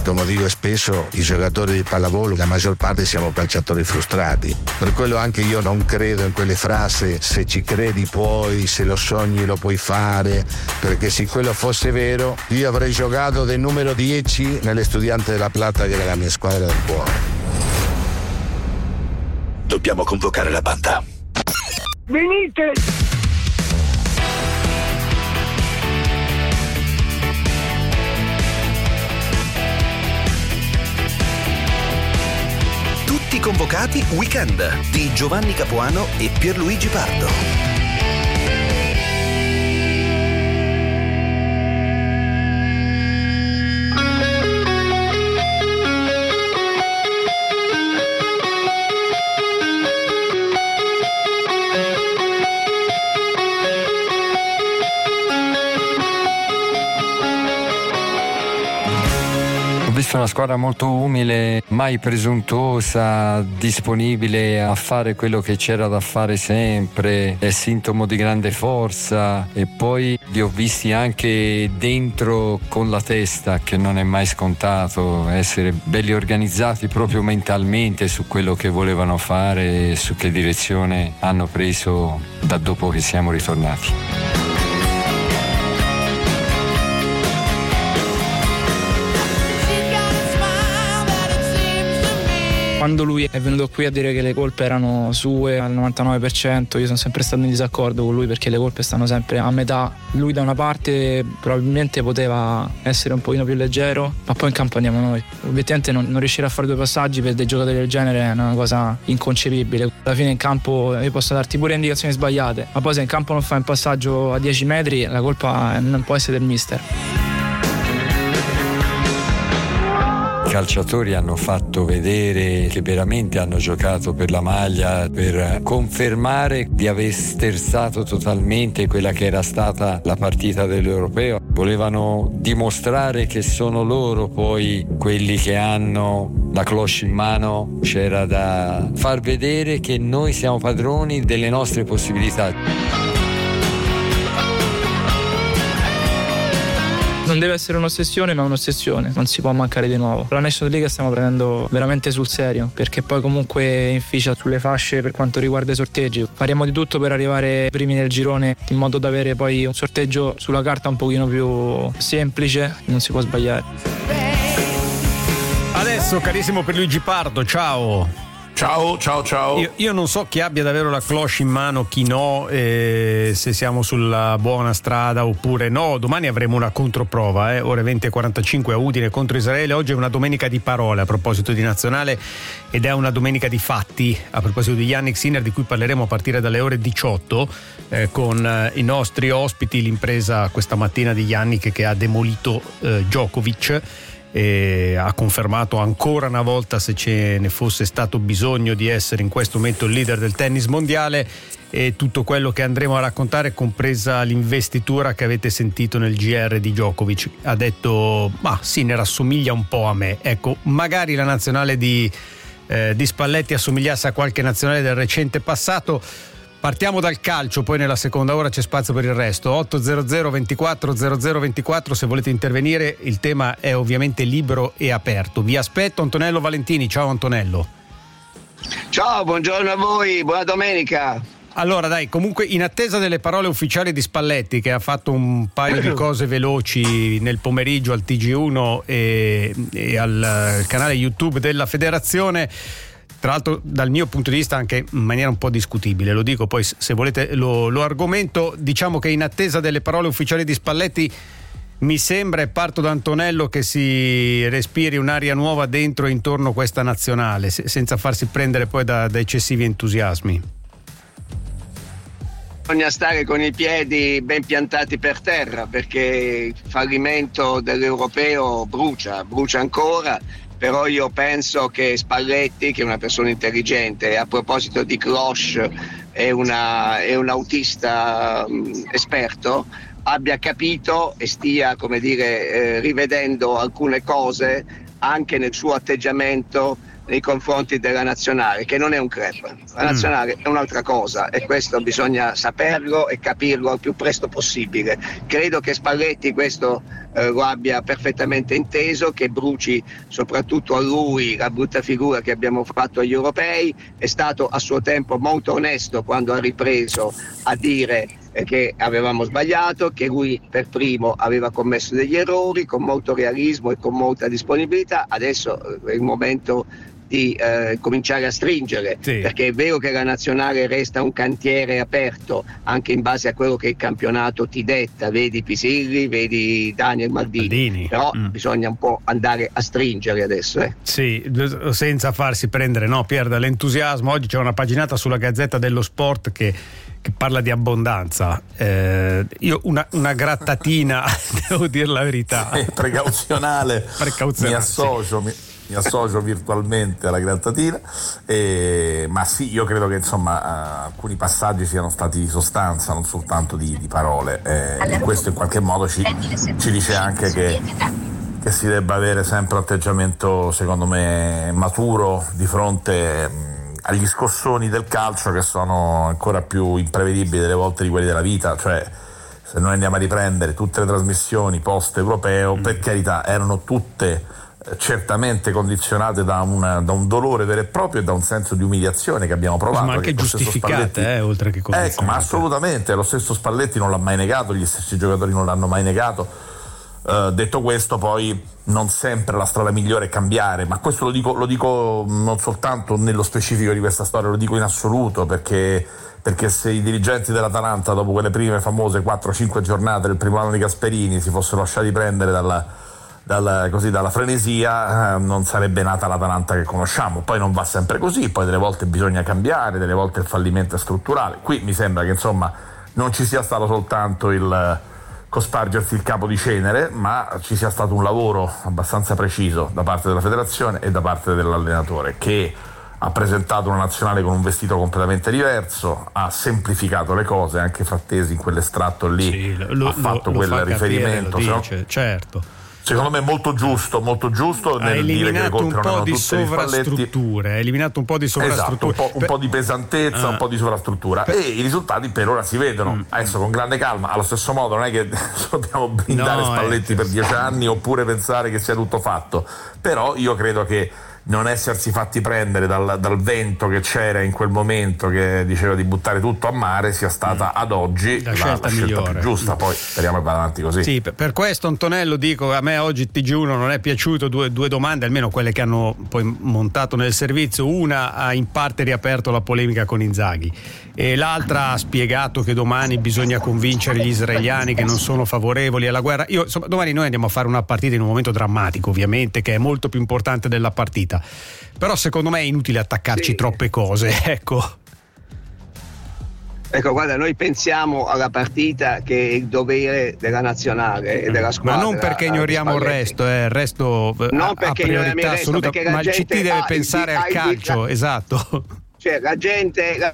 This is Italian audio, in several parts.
Come dico spesso, i giocatori di pallavolo, la maggior parte siamo calciatori frustrati. Per quello anche io non credo in quelle frasi, se ci credi puoi, se lo sogni lo puoi fare, perché se quello fosse vero, io avrei giocato del numero 10 nelle Estudiantes della Plata, che era la mia squadra del cuore. Dobbiamo convocare la banda. Venite! Tutti convocati Weekend di Giovanni Capuano e Pierluigi Pardo. Una squadra molto umile, mai presuntuosa, disponibile a fare quello che c'era da fare sempre, è sintomo di grande forza, e poi li ho visti anche dentro con la testa, che non è mai scontato, essere belli organizzati proprio mentalmente su quello che volevano fare e su che direzione hanno preso da dopo che siamo ritornati. Quando lui è venuto qui a dire che le colpe erano sue al 99%, io sono sempre stato in disaccordo con lui, perché le colpe stanno sempre a metà. Lui da una parte probabilmente poteva essere un pochino più leggero, ma poi in campo andiamo noi. Obiettivamente non riuscire a fare due passaggi per dei giocatori del genere è una cosa inconcepibile. Alla fine in campo io posso darti pure indicazioni sbagliate, ma poi se in campo non fai un passaggio a 10 metri la colpa non può essere del mister. I calciatori hanno fatto vedere che veramente hanno giocato per la maglia, per confermare di aver sterzato totalmente quella che era stata la partita dell'Europeo. Volevano dimostrare che sono loro poi quelli che hanno la cloche in mano. C'era da far vedere che noi siamo padroni delle nostre possibilità. Non deve essere un'ossessione, ma un'ossessione, non si può mancare di nuovo. La National League stiamo prendendo veramente sul serio, perché poi comunque inficia sulle fasce per quanto riguarda i sorteggi. Faremo di tutto per arrivare primi nel girone, in modo da avere poi un sorteggio sulla carta un pochino più semplice, non si può sbagliare. Adesso, carissimo Pierluigi Pardo, ciao. Ciao. Io non so chi abbia davvero la cloche in mano, chi no, se siamo sulla buona strada oppure no. Domani avremo una controprova, ore 20:45 a Udine contro Israele. Oggi è una domenica di parole a proposito di nazionale, ed è una domenica di fatti a proposito di Jannik Sinner, di cui parleremo a partire dalle ore 18 con i nostri ospiti. L'impresa questa mattina di Jannik, che ha demolito Djokovic, e ha confermato ancora una volta, se ce ne fosse stato bisogno, di essere in questo momento il leader del tennis mondiale, e tutto quello che andremo a raccontare, compresa l'investitura che avete sentito nel GR di Djokovic. Ha detto: ma Sinner assomiglia un po' a me. Ecco, magari la nazionale di Spalletti assomigliasse a qualche nazionale del recente passato. Partiamo dal calcio, poi nella seconda ora c'è spazio per il resto. 800 24 00 24, se volete intervenire. Il tema è ovviamente libero e aperto. Vi aspetto. Antonello Valentini, ciao Antonello. Ciao, buongiorno a voi, buona domenica. Allora dai, comunque in attesa delle parole ufficiali di Spalletti, che ha fatto un paio di cose veloci nel pomeriggio al TG1 e al canale YouTube della federazione, tra l'altro dal mio punto di vista anche in maniera un po' discutibile, lo dico, poi se volete lo argomento. Diciamo che in attesa delle parole ufficiali di Spalletti, mi sembra, e parto da Antonello, che si respiri un'aria nuova dentro e intorno a questa nazionale, senza farsi prendere poi da eccessivi entusiasmi. Bisogna stare con i piedi ben piantati per terra, perché il fallimento dell'Europeo brucia ancora. Però io penso che Spalletti, che è una persona intelligente, e a proposito di cloche è un autista esperto, abbia capito e stia, come dire, rivedendo alcune cose anche nel suo atteggiamento nei confronti della nazionale, che non è un club. La nazionale è un'altra cosa e questo bisogna saperlo e capirlo al più presto possibile. Credo che Spalletti questo lo abbia perfettamente inteso, che bruci soprattutto a lui la brutta figura che abbiamo fatto agli europei. È stato a suo tempo molto onesto quando ha ripreso a dire che avevamo sbagliato, che lui per primo aveva commesso degli errori, con molto realismo e con molta disponibilità. Adesso è il momento di cominciare a stringere, perché è vero che la nazionale resta un cantiere aperto anche in base a quello che il campionato ti detta, vedi Pisilli, vedi Daniel Maldini. Però bisogna un po' andare a stringere adesso. Sì, senza farsi prendere, no, Pier, dall'entusiasmo. Oggi c'è una paginata sulla Gazzetta dello Sport che parla di abbondanza. Io una grattatina devo dire la verità, precauzionale. Mi associo virtualmente alla grattatina, ma sì, io credo che insomma alcuni passaggi siano stati di sostanza, non soltanto di parole, e questo in qualche modo ci dice anche che si debba avere sempre un atteggiamento, secondo me, maturo di fronte agli scossoni del calcio, che sono ancora più imprevedibili delle volte di quelli della vita. Cioè, se noi andiamo a riprendere tutte le trasmissioni post europeo, per carità, erano tutte certamente condizionate da un dolore vero e proprio e da un senso di umiliazione che abbiamo provato, ma anche giustificate, oltre che condizionate. Ecco, ma assolutamente, lo stesso Spalletti non l'ha mai negato, gli stessi giocatori non l'hanno mai negato. Detto questo, poi non sempre la strada migliore è cambiare, ma questo lo dico non soltanto nello specifico di questa storia, lo dico in assoluto, perché se i dirigenti dell'Atalanta, dopo quelle prime famose 4-5 giornate del primo anno di Gasperini, si fossero lasciati prendere dalla frenesia, non sarebbe nata l'Atalanta che conosciamo. Poi non va sempre così, poi delle volte bisogna cambiare, delle volte il fallimento è strutturale. Qui mi sembra che insomma non ci sia stato soltanto il cospargersi il capo di cenere, ma ci sia stato un lavoro abbastanza preciso da parte della federazione e da parte dell'allenatore, che ha presentato una nazionale con un vestito completamente diverso, ha semplificato le cose, anche Frattesi in quell'estratto lì ha fatto quel riferimento, certo. Secondo me molto giusto nel dire che le colpe non erano tutte di Spalletti. Ha eliminato un po' di sovrastrutture, esatto, un po' di pesantezza, un po' di sovrastruttura, e i risultati per ora si vedono. Adesso con grande calma, allo stesso modo non è che dobbiamo blindare Spalletti per 10 anni oppure pensare che sia tutto fatto, però io credo che non essersi fatti prendere dal vento che c'era in quel momento, che diceva di buttare tutto a mare, sia stata ad oggi la scelta più giusta. Poi speriamo che vada avanti così. Sì, per questo, Antonello, dico, a me oggi TG1 non è piaciuto. Due domande, almeno quelle che hanno poi montato nel servizio. Una ha in parte riaperto la polemica con Inzaghi e l'altra ha spiegato che domani bisogna convincere gli israeliani che non sono favorevoli alla guerra. Domani noi andiamo a fare una partita in un momento drammatico, ovviamente, che è molto più importante della partita. Però secondo me è inutile attaccarci troppe cose, ecco, guarda, noi pensiamo alla partita che è il dovere della nazionale e della squadra, ma non perché ignoriamo il resto non perché ha priorità assoluta, ma il CT deve pensare al calcio, esatto. Cioè la gente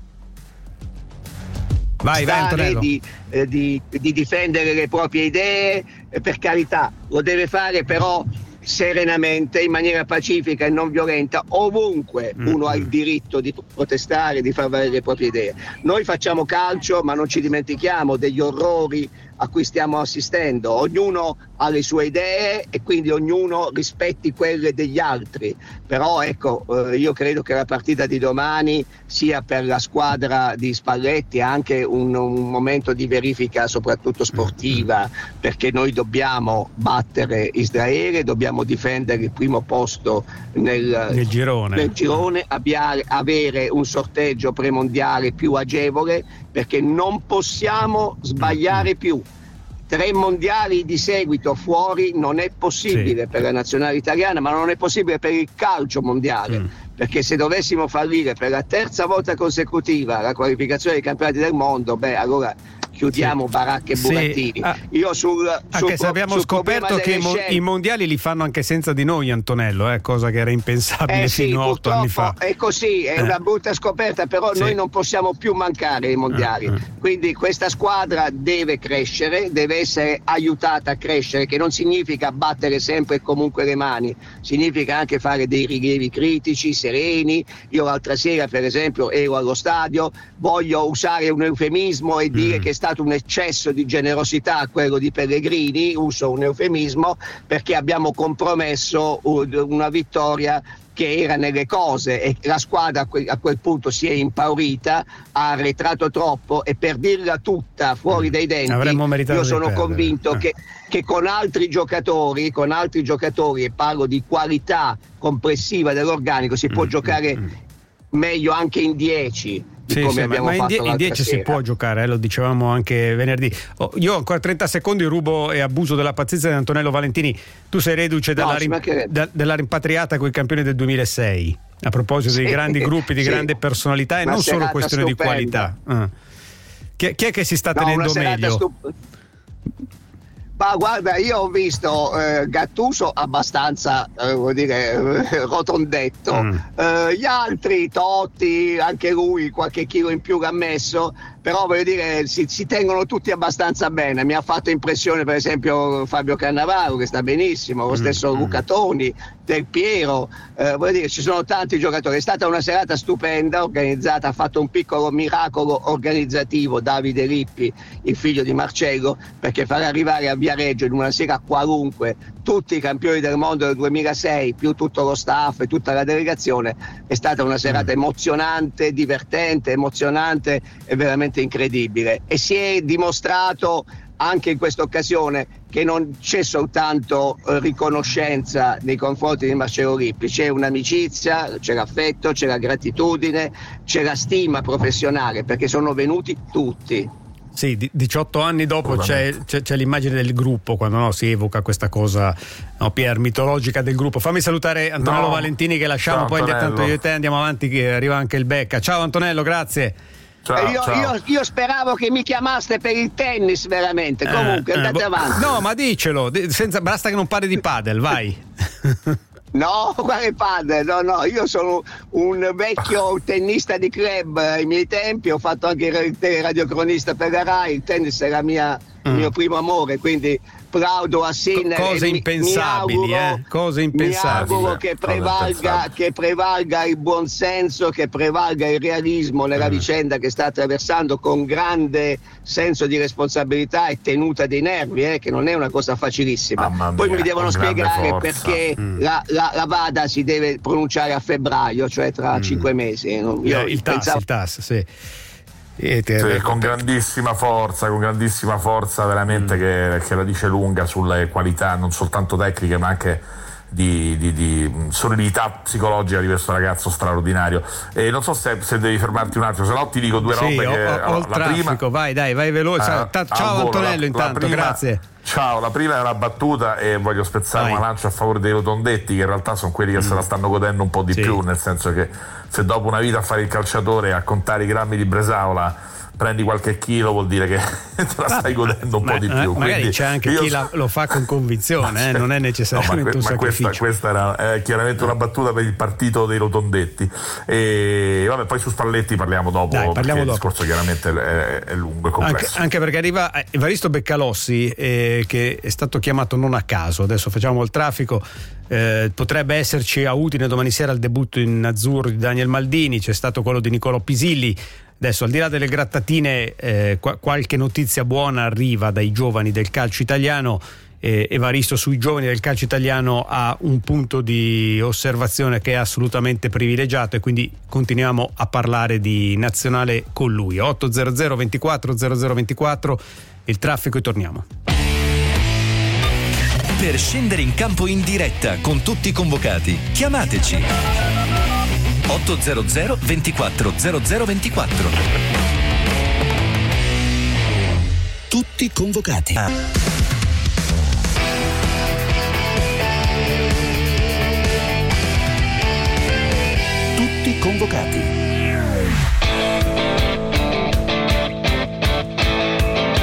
vai Antonello, di difendere le proprie idee, per carità, lo deve fare, però serenamente, in maniera pacifica e non violenta. Ovunque uno ha il diritto di protestare, di far valere le proprie idee. Noi facciamo calcio, ma non ci dimentichiamo degli orrori a cui stiamo assistendo. Ognuno ha le sue idee e quindi ognuno rispetti quelle degli altri. Però ecco, io credo che la partita di domani sia per la squadra di Spalletti anche un momento di verifica, soprattutto sportiva, perché noi dobbiamo battere Israele, dobbiamo difendere il primo posto nel girone, avere un sorteggio premondiale più agevole, perché non possiamo sbagliare più. 3 mondiali di seguito fuori non è possibile per la nazionale italiana, ma non è possibile per il calcio mondiale, perché se dovessimo fallire per la 3ª volta consecutiva la qualificazione dei campionati del mondo, allora chiudiamo baracche e burattini. Io anche se abbiamo scoperto che i mondiali li fanno anche senza di noi, Antonello, cosa che era impensabile fino a 8 anni fa. È così, è una brutta scoperta, però noi non possiamo più mancare ai mondiali. Quindi questa squadra deve crescere, deve essere aiutata a crescere, che non significa battere sempre e comunque le mani, significa anche fare dei rilievi critici, sereni. Io l'altra sera, per esempio, ero allo stadio, voglio usare un eufemismo e dire che è stato un eccesso di generosità quello di Pellegrini, uso un eufemismo, perché abbiamo compromesso una vittoria che era nelle cose, e la squadra a quel punto si è impaurita, ha arretrato troppo, e per dirla tutta fuori dai denti, io sono convinto che con altri giocatori, e parlo di qualità complessiva dell'organico, si può giocare meglio anche in 10. Ma in 10 si può giocare, lo dicevamo anche venerdì. Io ho ancora 30 secondi, rubo e abuso della pazienza di Antonello Valentini. Tu sei reduce della rimpatriata con i campioni del 2006, a proposito dei grandi gruppi, di grande personalità, e non solo questione stupenda di qualità. Chi è che si sta tenendo meglio? Ma guarda, io ho visto Gattuso abbastanza rotondetto, gli altri, Totti, anche lui qualche chilo in più l'ha messo, però voglio dire si tengono tutti abbastanza bene. Mi ha fatto impressione per esempio Fabio Cannavaro, che sta benissimo, lo stesso Luca Toni, Del Piero, voglio dire, ci sono tanti giocatori. È stata una serata stupenda, organizzata, ha fatto un piccolo miracolo organizzativo Davide Lippi, il figlio di Marcello, perché far arrivare a Viareggio in una sera qualunque tutti i campioni del mondo del 2006 più tutto lo staff e tutta la delegazione è stata una serata emozionante, divertente, emozionante e veramente incredibile, e si è dimostrato anche in questa occasione che non c'è soltanto riconoscenza nei confronti di Marcello Lippi, c'è un'amicizia, c'è l'affetto, c'è la gratitudine, c'è la stima professionale, perché sono venuti tutti. Sì, 18 anni dopo c'è l'immagine del gruppo, quando si evoca questa cosa, Pier, mitologica del gruppo. Fammi salutare Antonello Valentini, che lasciamo. Ciao, poi tanto io e te andiamo avanti, che arriva anche il Becca. Ciao Antonello, grazie. Ciao. Io speravo che mi chiamaste per il tennis, veramente. Comunque andate avanti. No, ma dicelo, basta che non parli di padel, vai. No, quale padre? No, io sono un vecchio tennista di club ai miei tempi, ho fatto anche il radiocronista per la Rai, il tennis era il mio primo amore, quindi plaudo a Sinner. Cose impensabili, cose impensabili. Mi auguro che prevalga il buonsenso, che prevalga il realismo nella vicenda che sta attraversando, con grande senso di responsabilità e tenuta dei nervi, che non è una cosa facilissima. Poi mi devono spiegare perché la VADA si deve pronunciare a febbraio, cioè tra 5 mesi. Il TAS, sì. Con grandissima forza veramente, che la dice lunga sulle qualità non soltanto tecniche ma anche di solidità psicologica di questo ragazzo straordinario. E non so se devi fermarti un attimo, se no ti dico due robe. Ho il traffico, vai veloce. Ciao Antonello, intanto grazie. Ciao, la prima è una battuta e voglio spezzare una lancia a favore dei rotondetti, che in realtà sono quelli che se la stanno godendo un po' di più, nel senso che se dopo una vita a fare il calciatore, a contare i grammi di Bresaola, prendi qualche chilo, vuol dire che te la stai godendo un po' di più. Magari quindi c'è anche chi lo fa con convinzione, non è necessariamente un sacrificio. Questa era chiaramente una battuta per il partito dei rotondetti. E poi su Spalletti parliamo dopo, il discorso chiaramente è lungo e complesso. Anche perché arriva Evaristo Beccalossi, che è stato chiamato non a caso. Adesso facciamo il traffico. Potrebbe esserci a Udine domani sera il debutto in azzurro di Daniel Maldini, c'è stato quello di Nicolò Pisilli. Adesso, al di là delle grattatine, qualche notizia buona arriva dai giovani del calcio italiano. Evaristo sui giovani del calcio italiano ha un punto di osservazione che è assolutamente privilegiato, e quindi continuiamo a parlare di nazionale con lui. 800 24 0024 il traffico, e torniamo. Per scendere in campo in diretta con tutti i convocati, chiamateci 800 24 0024. Tutti convocati. Tutti convocati.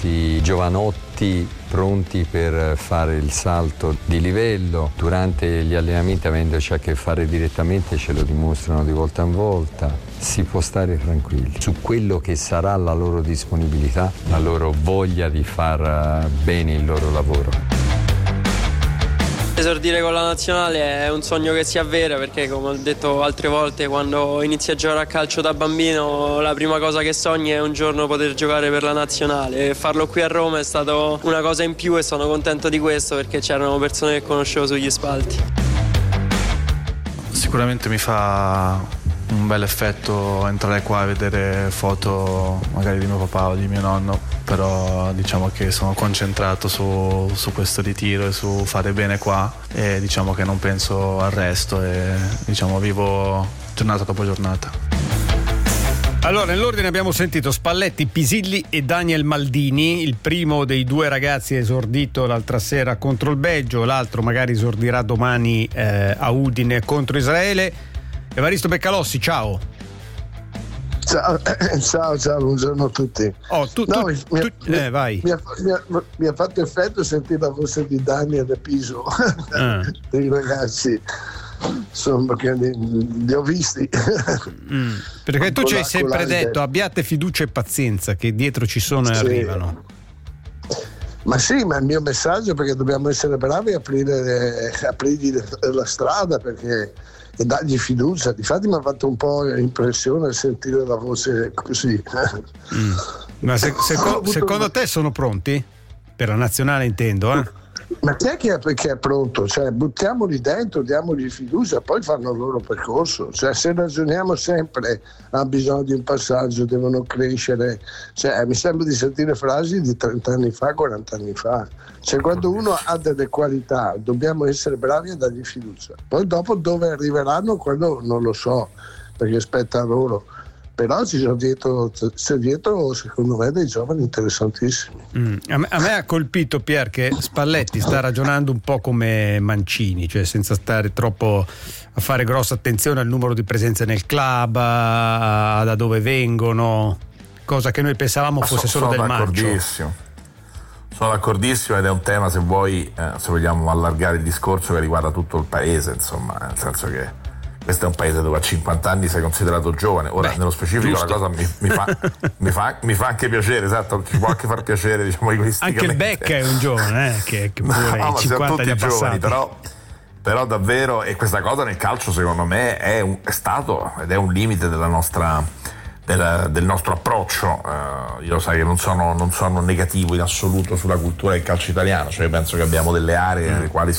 ragazzi giovanotti pronti per fare il salto di livello. Durante gli allenamenti, avendoci a che fare direttamente, ce lo dimostrano di volta in volta. Si può stare tranquilli su quello che sarà la loro disponibilità, la loro voglia di far bene il loro lavoro. Esordire con la nazionale è un sogno che si avvera, perché come ho detto altre volte, quando inizi a giocare a calcio da bambino la prima cosa che sogni è un giorno poter giocare per la nazionale, e farlo qui a Roma è stato una cosa in più e sono contento di questo, perché c'erano persone che conoscevo sugli spalti. Sicuramente mi fa un bel effetto entrare qua e vedere foto magari di mio papà o di mio nonno, però diciamo che sono concentrato su questo ritiro e su fare bene qua, e diciamo che non penso al resto e diciamo vivo giornata dopo giornata. Allora, nell'ordine abbiamo sentito Spalletti, Pisilli e Daniel Maldini. Il primo dei due ragazzi è esordito l'altra sera contro il Belgio, l'altro magari esordirà domani a Udine contro Israele. Evaristo Beccalossi, ciao. Ciao, buongiorno a tutti. Vai. Mi ha fatto effetto sentire la voce di Daniel e Piso, dei ragazzi, insomma, che li ho visti. Perché tu ci hai sempre detto abbiate fiducia e pazienza, che dietro ci sono e arrivano. Ma sì, ma il mio messaggio è perché dobbiamo essere bravi a aprirgli la strada, perché e dargli fiducia. Difatti mi ha fatto un po' impressione sentire la voce così. Ma secondo te sono pronti? Per la nazionale intendo, Ma chi è che è pronto? Cioè, buttiamoli dentro, diamogli fiducia, poi fanno il loro percorso. Cioè, se ragioniamo sempre ha bisogno di un passaggio, devono crescere, cioè, mi sembra di sentire frasi di 30 anni fa, 40 anni fa. Cioè, quando uno ha delle qualità dobbiamo essere bravi a dargli fiducia. Poi dopo dove arriveranno quello non lo so, perché spetta a loro. Però c'è dietro secondo me dei giovani interessantissimi. A me ha colpito, Pier, che Spalletti sta ragionando un po' come Mancini, cioè senza stare troppo a fare grossa attenzione al numero di presenze nel club, da dove vengono, cosa che noi pensavamo fosse solo del maggio. Sono d'accordissimo, ed è un tema, se vuoi, se vogliamo allargare il discorso, che riguarda tutto il paese, insomma, nel senso che questo è un paese dove a 50 anni sei considerato giovane. Ora, nello specifico, giusto. La cosa mi fa anche piacere, esatto, ci può anche far piacere, diciamo, egoisticamente. Anche il Becca è un giovane, che pure i 50 li ha passati. Però davvero, e questa cosa nel calcio secondo me è stato ed è un limite della nostra del nostro approccio. Io sai che non sono negativo in assoluto sulla cultura del calcio italiano, cioè penso che abbiamo delle aree nelle quali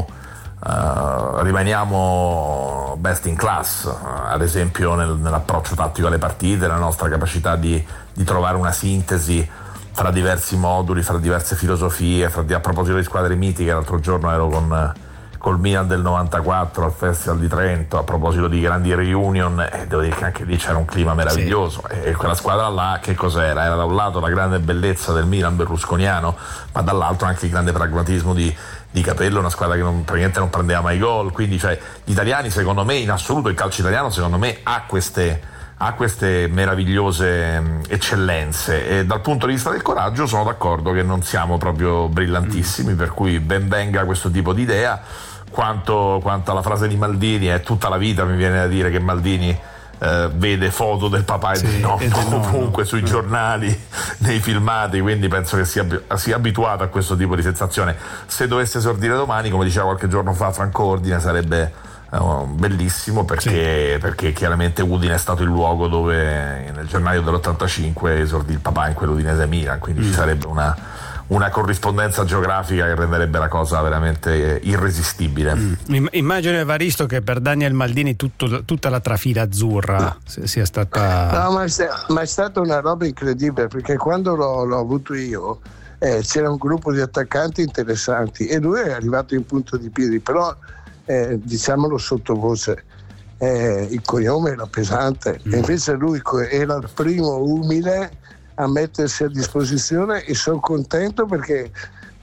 rimaniamo best in class, ad esempio nell'approccio tattico alle partite, la nostra capacità di trovare una sintesi fra diversi moduli, fra diverse filosofie, a proposito di squadre mitiche. L'altro giorno ero col Milan del 94 al Festival di Trento, a proposito di grandi reunion, e devo dire che anche lì c'era un clima meraviglioso. Sì. E quella squadra là che cos'era? Era da un lato la grande bellezza del Milan berlusconiano, ma dall'altro anche il grande pragmatismo di Capello, una squadra che praticamente non prendeva mai gol. Quindi, cioè, gli italiani, secondo me, in assoluto il calcio italiano secondo me ha queste meravigliose eccellenze, e dal punto di vista del coraggio sono d'accordo che non siamo proprio brillantissimi, per cui ben venga questo tipo di idea. Quanto alla frase di Maldini, è tutta la vita, mi viene da dire, che Maldini vede foto del papà e del nonno ovunque sui giornali, nei filmati, quindi penso che sia abituato a questo tipo di sensazione. Se dovesse esordire domani, come diceva qualche giorno fa Franco Ordine, sarebbe bellissimo, perché chiaramente Udine è stato il luogo dove nel gennaio dell'85 esordì il papà in quello udinese Milan, quindi ci sarebbe una corrispondenza geografica che renderebbe la cosa veramente irresistibile. Immagino, Evaristo, che per Daniel Maldini tutta la trafila azzurra sia stata... No, ma è stata una roba incredibile, perché quando l'ho avuto io c'era un gruppo di attaccanti interessanti e lui è arrivato in punta di piedi, però diciamolo sottovoce, il cognome era pesante, e invece lui era il primo umile a mettersi a disposizione, e sono contento perché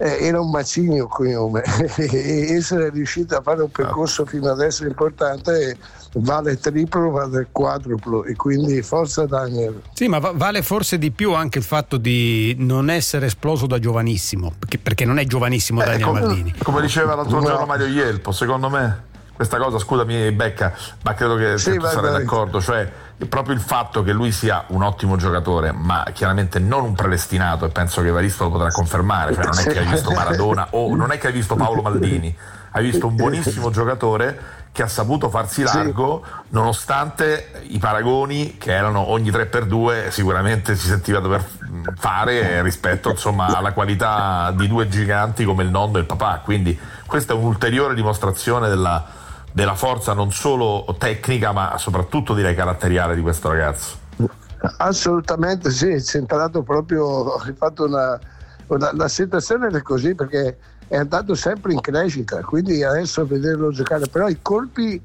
era un macigno cognome e essere riuscito a fare un percorso fino adesso importante vale triplo, vale quadruplo, e quindi forza Daniel. Sì, ma vale forse di più anche il fatto di non essere esploso da giovanissimo, perché non è giovanissimo Daniel Maldini. Come diceva l'altro giorno Mario Ielpo, secondo me questa cosa, scusami Becca, ma credo che tu sarai d'accordo, cioè proprio il fatto che lui sia un ottimo giocatore, ma chiaramente non un predestinato, e penso che Evaristo lo potrà confermare, cioè non è che hai visto Maradona o non è che hai visto Paolo Maldini, hai visto un buonissimo giocatore che ha saputo farsi largo nonostante i paragoni che erano ogni 3x2 sicuramente si sentiva dover fare rispetto insomma alla qualità di due giganti come il nonno e il papà, quindi questa è un'ulteriore dimostrazione della forza non solo tecnica ma soprattutto direi caratteriale di questo ragazzo. Assolutamente sì, è centrato proprio, hai fatto la situazione è così perché è andato sempre in crescita, quindi adesso vederlo giocare, però i colpi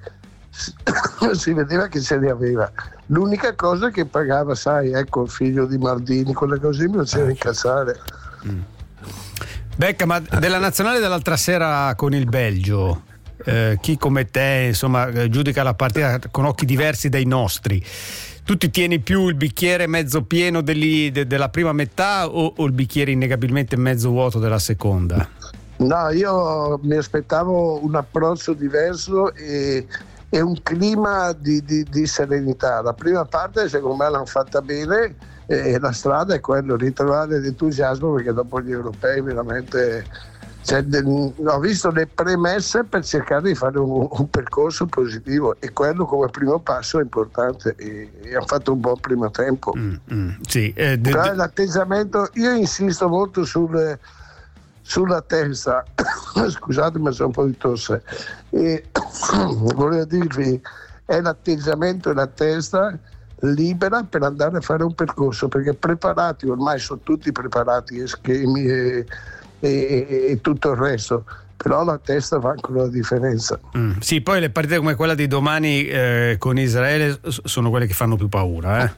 si vedeva che ce li aveva. L'unica cosa che pagava, sai, ecco il figlio di Maldini, quelle cose mi faceva incazzare. Becca, ma della nazionale dell'altra sera con il Belgio, chi come te insomma giudica la partita con occhi diversi dai nostri, tu ti tieni più il bicchiere mezzo pieno della prima metà o il bicchiere innegabilmente mezzo vuoto della seconda? No, io mi aspettavo un approccio diverso e un clima di serenità. La prima parte secondo me l'hanno fatta bene e la strada è quello, ritrovare l'entusiasmo, perché dopo gli europei veramente ho visto le premesse per cercare di fare un percorso positivo, e quello come primo passo è importante, e hanno fatto un buon primo tempo. Sì, però l'atteggiamento, io insisto molto sulla testa scusate ma sono un po' di tosse, e volevo dirvi è l'atteggiamento e la testa libera per andare a fare un percorso, perché preparati ormai sono tutti preparati, e schemi e tutto il resto, però la testa fa ancora la differenza. Sì, poi le partite come quella di domani con Israele sono quelle che fanno più paura,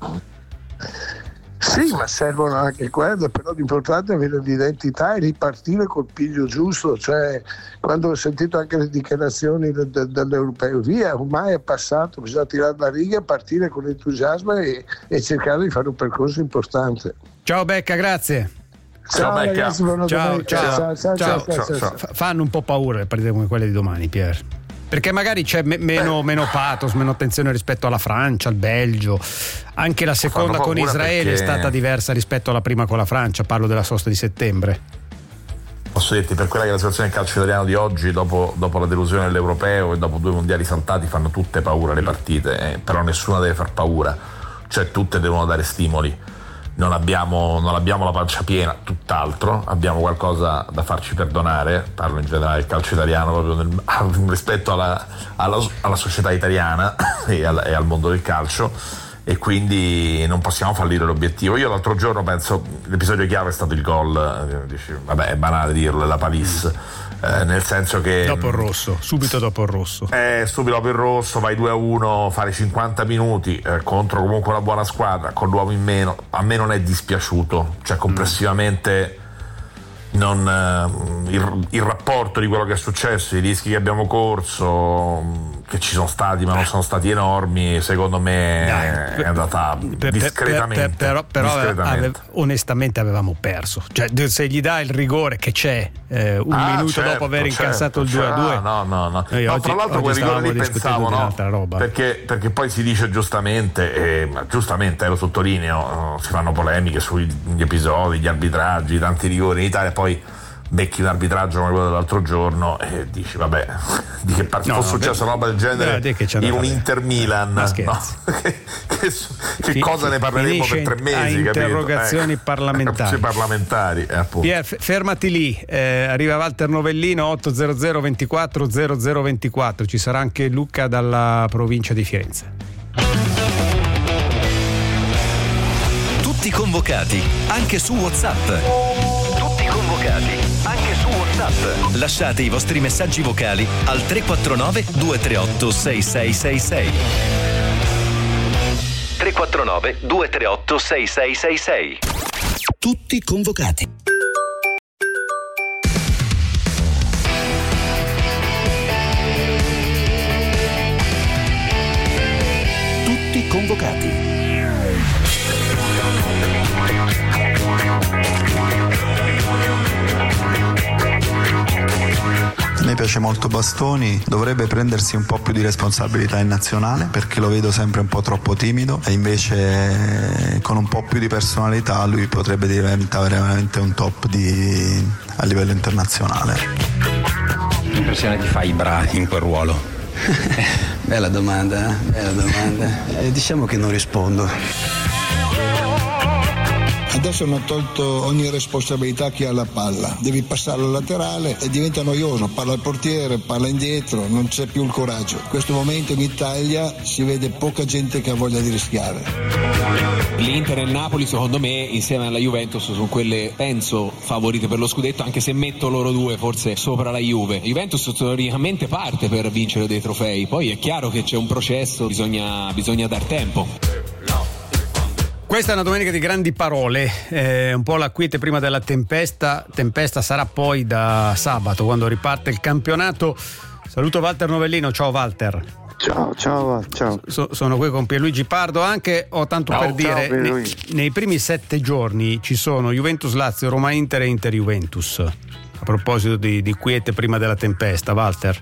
Sì, ma servono anche quelle, però l'importante è avere l'identità e ripartire col piglio giusto, cioè quando ho sentito anche le dichiarazioni dell'Europeo, via, ormai è passato, bisogna tirare la riga, partire con entusiasmo e cercare di fare un percorso importante. Ciao Becca, grazie. Ciao ragazzi, ciao. Fanno un po' paura le partite come quelle di domani, Pier, perché magari c'è meno pathos, meno attenzione rispetto alla Francia, al Belgio. Anche la seconda con Israele è stata diversa rispetto alla prima con la Francia, parlo della sosta di settembre. Posso dirti, per quella che è la situazione del calcio italiano di oggi, dopo la delusione dell'Europeo e dopo 2 mondiali saltati, fanno tutte paura le partite, però nessuna deve far paura, cioè tutte devono dare stimoli. Non abbiamo la pancia piena, tutt'altro, abbiamo qualcosa da farci perdonare, parlo in generale del calcio italiano proprio rispetto alla società italiana e al mondo del calcio, e quindi non possiamo fallire l'obiettivo. Io l'altro giorno penso l'episodio chiave è stato il gol, vabbè è banale dirlo, è la Palisse, nel senso che subito dopo il rosso vai 2-1, fare 50 minuti contro comunque una buona squadra con l'uomo in meno, a me non è dispiaciuto, cioè complessivamente il rapporto di quello che è successo, i rischi che abbiamo corso, che ci sono stati ma non sono stati enormi, secondo me è andata discretamente. Però onestamente avevamo perso, cioè se gli dà il rigore che c'è un minuto dopo aver incassato il 2-2. No, tra l'altro quel rigore lì pensavo, no? Perché poi si dice giustamente, lo sottolineo, si fanno polemiche sugli episodi, gli arbitraggi, tanti rigori in Italia, poi becchi un arbitraggio come quello dell'altro giorno e dici vabbè, di che parte fosse successa una roba del genere in un Inter Milan, che cosa ne parleremo per 3 mesi, interrogazioni parlamentari appunto. Pier, fermati lì, arriva Walter Novellino 800 24 0024, ci sarà anche Luca dalla provincia di Firenze. Tutti convocati anche su WhatsApp. Lasciate i vostri messaggi vocali al 349 238 6666. 349 238 6666. Tutti convocati. convocati. A me piace molto Bastoni, dovrebbe prendersi un po' più di responsabilità in nazionale, perché lo vedo sempre un po' troppo timido, e invece con un po' più di personalità lui potrebbe diventare veramente un top a livello internazionale. L'impressione ti fa Ibra in quel ruolo? Bella domanda. Diciamo che non rispondo. Adesso hanno tolto ogni responsabilità a chi ha la palla, devi passare al laterale e diventa noioso, parla il portiere, parla indietro, non c'è più il coraggio. In questo momento in Italia si vede poca gente che ha voglia di rischiare. L'Inter e il Napoli secondo me insieme alla Juventus sono quelle, penso, favorite per lo scudetto, anche se metto loro due forse sopra la Juve. Juventus teoricamente parte per vincere dei trofei, poi è chiaro che c'è un processo, bisogna dar tempo. Questa è una domenica di grandi parole, un po' la quiete prima della tempesta sarà poi da sabato quando riparte il campionato. Saluto Walter Novellino, ciao Walter. Ciao. Sono qui con Pierluigi Pardo, anche per dire, nei primi 7 giorni ci sono Juventus Lazio, Roma Inter e Inter Juventus. A proposito di quiete prima della tempesta, Walter.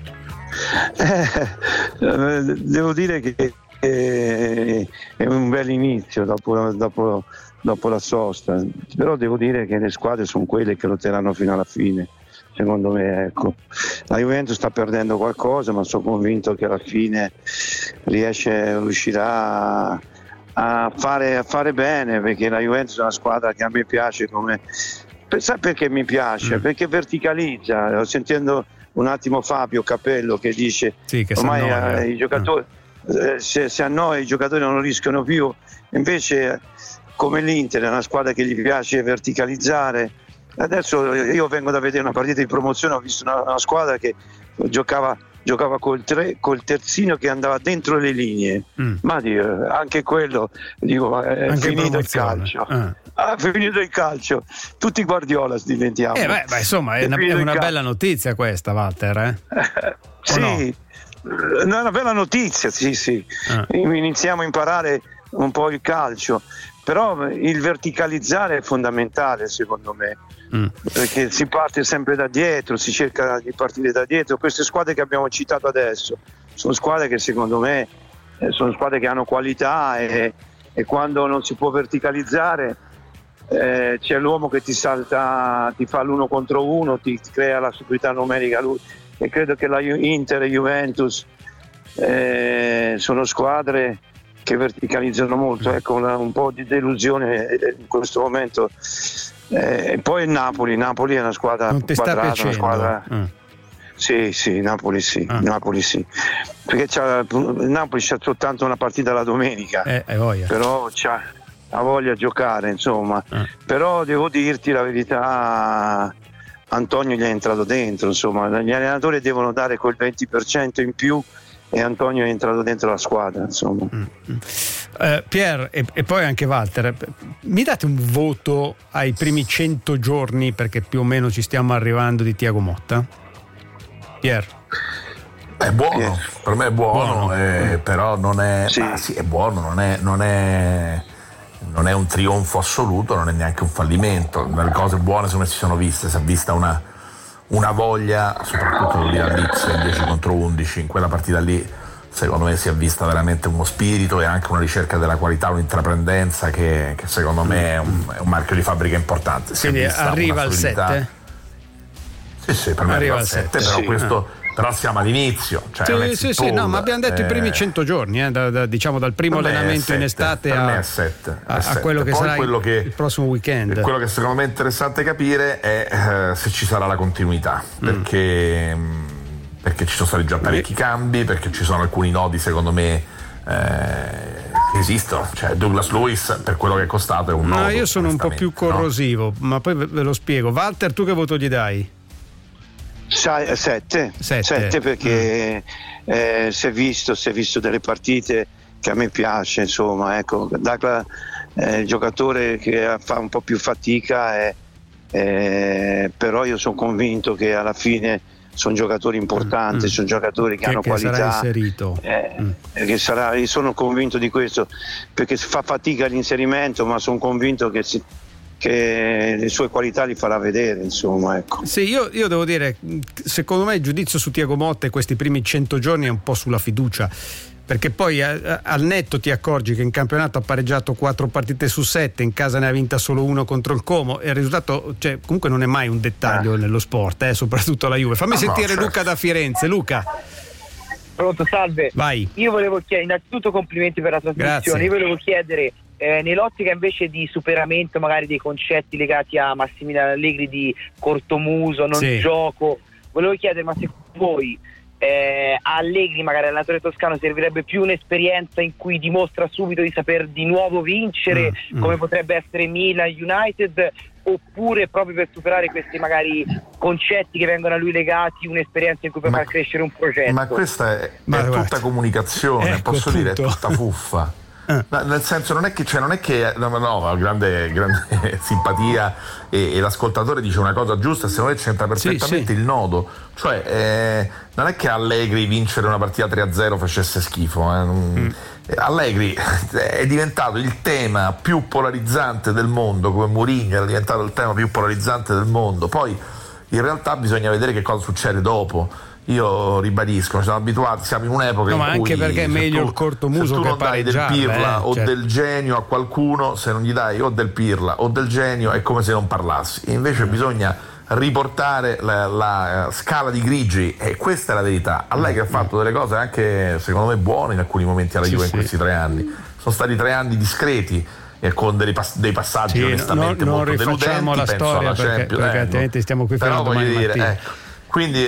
Devo dire che è un bel inizio dopo la sosta, però devo dire che le squadre sono quelle che lotteranno fino alla fine, secondo me, ecco. La Juventus sta perdendo qualcosa, ma sono convinto che alla fine riuscirà a fare bene, perché la Juventus è una squadra che a me piace come... Sai perché mi piace? Perché verticalizza. Sentendo un attimo Fabio Capello che dice che ormai i giocatori se annoia, i giocatori non rischiano più, invece come l'Inter è una squadra che gli piace verticalizzare. Adesso io vengo da vedere una partita di promozione, ho visto una squadra che giocava col terzino che andava dentro le linee, ma Dio, anche quello, dico, è finito il calcio. Finito il calcio, tutti Guardiola diventiamo. Insomma è una bella notizia questa, Walter, sì, no? È una bella notizia, sì. Iniziamo a imparare un po' il calcio, però il verticalizzare è fondamentale secondo me, perché si parte sempre da dietro, si cerca di partire da dietro. Queste squadre che abbiamo citato adesso sono squadre che secondo me sono squadre che hanno qualità, e quando non si può verticalizzare c'è l'uomo che ti salta, ti fa l'1 contro 1, ti crea la superiorità numerica lui. E credo che la Inter e Juventus sono squadre che verticalizzano molto, ecco, un po' di delusione in questo momento. E poi il Napoli è una squadra non ti sta piacendo? Squadra... Sì, Napoli sì. Perché il Napoli c'ha soltanto una partita la domenica, però ha voglia di giocare, insomma. Però devo dirti la verità, Antonio gli è entrato dentro, insomma, gli allenatori devono dare quel 20% in più e Antonio è entrato dentro la squadra, insomma. Pier e poi anche Walter, mi date un voto ai primi 100 giorni, perché più o meno ci stiamo arrivando, di Thiago Motta? Pier? È buono, per me è buono. Però non è è buono, non è un trionfo assoluto, non è neanche un fallimento. Le cose buone secondo me si sono viste, si è vista una voglia, soprattutto lì a Leeds in 10 contro 11, in quella partita lì secondo me si è vista veramente uno spirito e anche una ricerca della qualità, un'intraprendenza che secondo me è un marchio di fabbrica importante. Quindi arriva al 7? Sì, per me arriva al 7, però questo... Però siamo all'inizio, sì, no, ma abbiamo detto i primi 100 giorni, diciamo dal primo allenamento in estate a quello che sarà il prossimo weekend. Quello che secondo me è interessante capire è se ci sarà la continuità, perché ci sono stati già parecchi cambi, perché ci sono alcuni nodi secondo me che esistono, cioè Douglas Luiz per quello che è costato è un nodo. No, io sono un po' più corrosivo, ma poi ve lo spiego. Walter, tu che voto gli dai? 7 perché si è visto delle partite che a me piace, insomma, ecco, il giocatore che fa un po' più fatica, però io sono convinto che alla fine sono giocatori importanti, sono giocatori che hanno qualità, sarà inserito. Che sarà, io sono convinto di questo, perché fa fatica l'inserimento, ma sono convinto che le sue qualità li farà vedere, insomma, ecco. Sì, io devo dire, secondo me il giudizio su Thiago Motta questi primi 100 giorni è un po' sulla fiducia, perché poi al netto ti accorgi che in campionato ha pareggiato 4 partite su 7, in casa ne ha vinta solo 1 contro il Como, e il risultato, cioè, comunque non è mai un dettaglio nello sport, soprattutto la Juve. Fammi sentire Luca da Firenze. Luca. Pronto, salve. Vai. Io volevo chiedere, innanzitutto complimenti per la trasmissione. Grazie. Io volevo chiedere, nell'ottica invece di superamento magari dei concetti legati a Massimiliano Allegri di cortomuso, non gioco, volevo chiedere, ma secondo voi a Allegri, magari allenatore toscano, servirebbe più un'esperienza in cui dimostra subito di saper di nuovo vincere, come potrebbe essere Milan, United, oppure proprio per superare questi magari concetti che vengono a lui legati, un'esperienza in cui per far crescere un progetto? Ma questa è tutta comunicazione, posso dire, è tutta fuffa. Nel senso, non è che grande simpatia, e l'ascoltatore dice una cosa giusta, secondo me c'entra perfettamente il nodo, cioè non è che Allegri vincere una partita 3-0 facesse schifo, Allegri è diventato il tema più polarizzante del mondo, come Mourinho era diventato il tema più polarizzante del mondo. Poi in realtà bisogna vedere che cosa succede dopo. Io ribadisco, siamo abituati, siamo in un'epoca in cui, anche perché è meglio il cortomuso se tu che non dai del Pirla o del genio a qualcuno, se non gli dai o del Pirla o del genio è come se non parlassi, e invece bisogna riportare la scala di grigi, e questa è la verità. Allegri ha fatto delle cose anche secondo me buone in alcuni momenti alla Juve in questi 3 anni, sono stati 3 anni discreti e con dei passaggi onestamente molto deludenti, la penso storia alla perché altrimenti stiamo qui fino a domani mattina. Quindi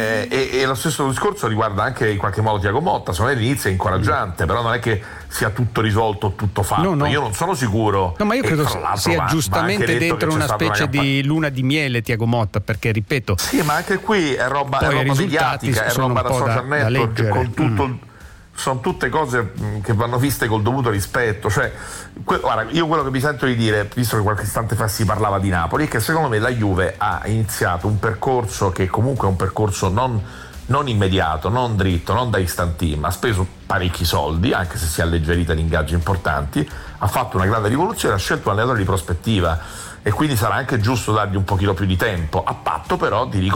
e lo stesso discorso riguarda anche in qualche modo Thiago Motta. Secondo me l'inizio è incoraggiante, però non è che sia tutto risolto, tutto fatto. Io non sono sicuro. No, ma io credo sia giustamente dentro una specie di luna di miele Thiago Motta, perché ripeto. Sì, ma anche qui è roba mediatica, è roba da social network, con tutto. Sono tutte cose che vanno viste col dovuto rispetto. Cioè, guarda, io quello che mi sento di dire, visto che qualche istante fa si parlava di Napoli, è che secondo me la Juve ha iniziato un percorso che comunque è un percorso non immediato, non dritto, non da instant team. Ha speso parecchi soldi, anche se si è alleggerita di ingaggi importanti, ha fatto una grande rivoluzione, ha scelto un allenatore di prospettiva, e quindi sarà anche giusto dargli un pochino più di tempo, a patto però di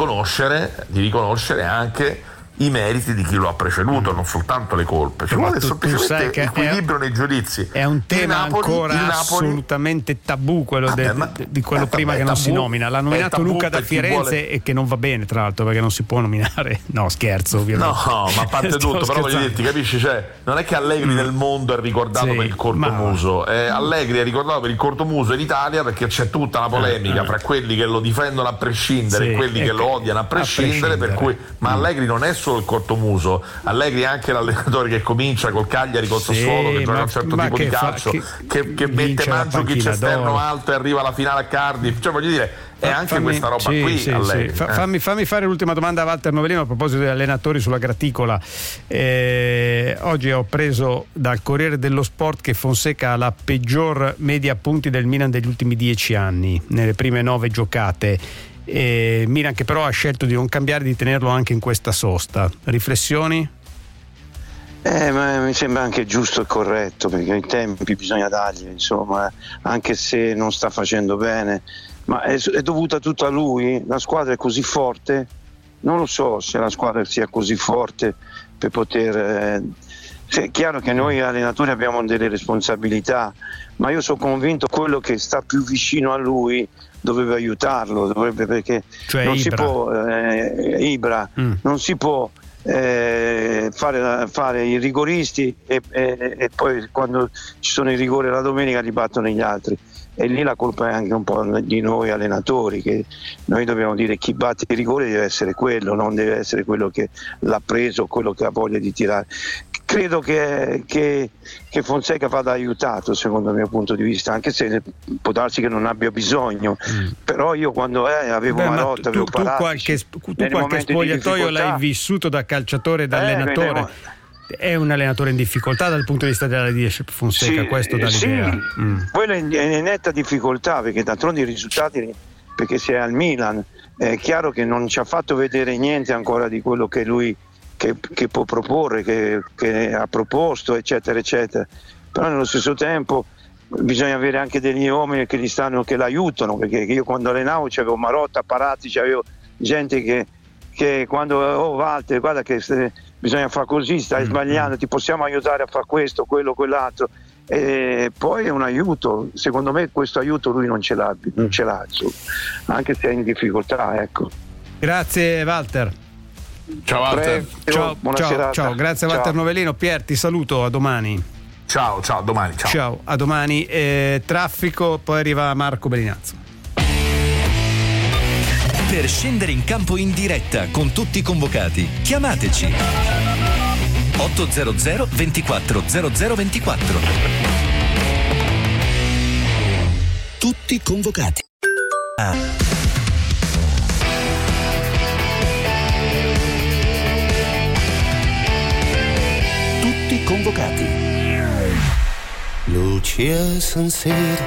riconoscere anche i meriti di chi lo ha preceduto, non soltanto le colpe. Ci vuole semplicemente equilibrio nei giudizi. È un tema ancora assolutamente tabù, quello di quello prima che non si nomina. L'ha nominato Luca da Firenze e che non va bene, tra l'altro, perché non si può nominare. No, scherzo, ovviamente. No, ma a parte tutto, però voglio dirti, capisci? Cioè, non è che Allegri nel mondo è ricordato per il cortomuso. Allegri è ricordato per il cortomuso in Italia perché c'è tutta una polemica fra quelli che lo difendono a prescindere e quelli che lo odiano a prescindere. Per cui, ma Allegri non è solo il cortomuso, Allegri è anche l'allenatore che comincia col Cagliari, col Sassuolo, che gioca un certo tipo di calcio, che mette Mandzukic esterno alto e arriva alla finale a Cardiff. Cioè, voglio dire, è anche questa roba qui. Fammi fare l'ultima domanda a Walter Novellino a proposito degli allenatori sulla graticola. Oggi ho preso dal Corriere dello Sport che Fonseca ha la peggior media punti del Milan degli ultimi 10 anni nelle prime 9 giocate. Milan che però ha scelto di non cambiare, di tenerlo anche in questa sosta. Riflessioni? Ma mi sembra anche giusto e corretto, perché i tempi bisogna dargli, insomma, anche se non sta facendo bene, ma è dovuta tutto a lui? La squadra è così forte? Non lo so se la squadra sia così forte per poter è chiaro che noi allenatori abbiamo delle responsabilità, ma io sono convinto quello che sta più vicino a lui dovrebbe aiutarlo, perché cioè non Ibra. Si può Ibra non si può fare i rigoristi e poi quando ci sono i rigori la domenica li battono gli altri, e lì la colpa è anche un po' di noi allenatori, che noi dobbiamo dire chi batte i rigori deve essere quello, non deve essere quello che l'ha preso, quello che ha voglia di tirare. Credo che Fonseca vada aiutato, secondo il mio punto di vista, anche se può darsi che non abbia bisogno, però io quando avevo Marotta, avevo Paratici, tu qualche spogliatoio l'hai vissuto da calciatore e da allenatore. È un allenatore in difficoltà dal punto di vista della leadership Fonseca, questo dà l'idea. Quello è in netta difficoltà, perché d'altronde i risultati perché se è al Milan è chiaro che non ci ha fatto vedere niente ancora di quello che lui che può proporre, che ha proposto, eccetera eccetera, però nello stesso tempo bisogna avere anche degli uomini che l'aiutano, perché io quando allenavo c'avevo Marotta, Parazzi, c'avevo gente che quando Walter, guarda che bisogna fare così, stai sbagliando, ti possiamo aiutare a fare questo, quello, quell'altro, e poi è un aiuto. Secondo me questo aiuto lui non ce l'ha anche se è in difficoltà, ecco. Grazie Walter. Ciao Walter. Ciao, grazie a Walter Novellino. Pier, ti saluto, a domani. Ciao, a domani. Ciao, a domani. Traffico, poi arriva Marco Bellinazzo. Per scendere in campo in diretta con tutti i convocati, chiamateci 800 24 0024. Tutti convocati. Tutti convocati. Lucia San Siro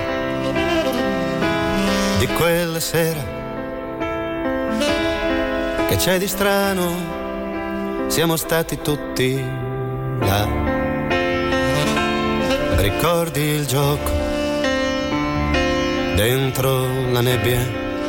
di quella sera, che c'è di strano? Siamo stati tutti là. Ricordi il gioco dentro la nebbia?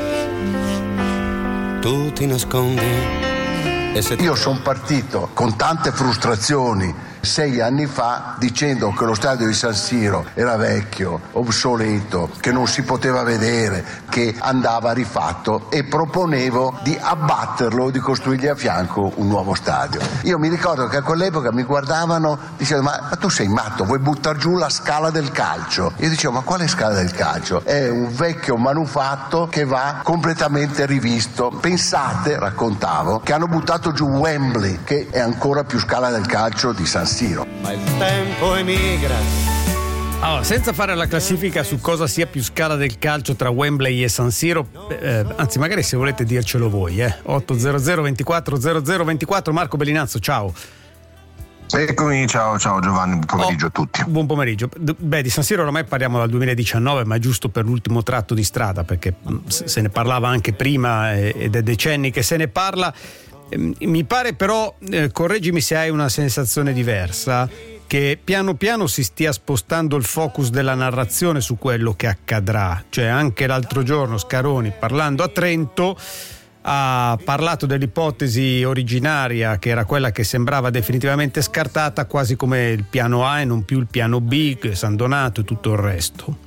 Tu ti nascondi e se io sono partito con tante frustrazioni 6 anni fa dicendo che lo stadio di San Siro era vecchio, obsoleto, che non si poteva vedere, che andava rifatto, e proponevo di abbatterlo, di costruirgli a fianco un nuovo stadio. Io mi ricordo che a quell'epoca mi guardavano dicendo ma tu sei matto, vuoi buttare giù la Scala del calcio? Io dicevo ma quale Scala del calcio? È un vecchio manufatto che va completamente rivisto. Pensate, raccontavo, che hanno buttato giù Wembley, che è ancora più Scala del calcio di San Siro. Ma il tempo emigra. Allora, senza fare la classifica su cosa sia più Scala del calcio tra Wembley e San Siro, anzi magari se volete dircelo voi, 800 24 0024. Marco Bellinazzo, ciao. Eccomi, ciao Giovanni, buon pomeriggio a tutti. Buon pomeriggio. Di San Siro ormai parliamo dal 2019, ma è giusto per l'ultimo tratto di strada, perché se ne parlava anche prima ed è decenni che se ne parla. Mi pare però, correggimi se hai una sensazione diversa, che piano piano si stia spostando il focus della narrazione su quello che accadrà. Cioè anche l'altro giorno Scaroni, parlando a Trento, ha parlato dell'ipotesi originaria, che era quella che sembrava definitivamente scartata, quasi come il piano A e non più il piano B, San Donato e tutto il resto.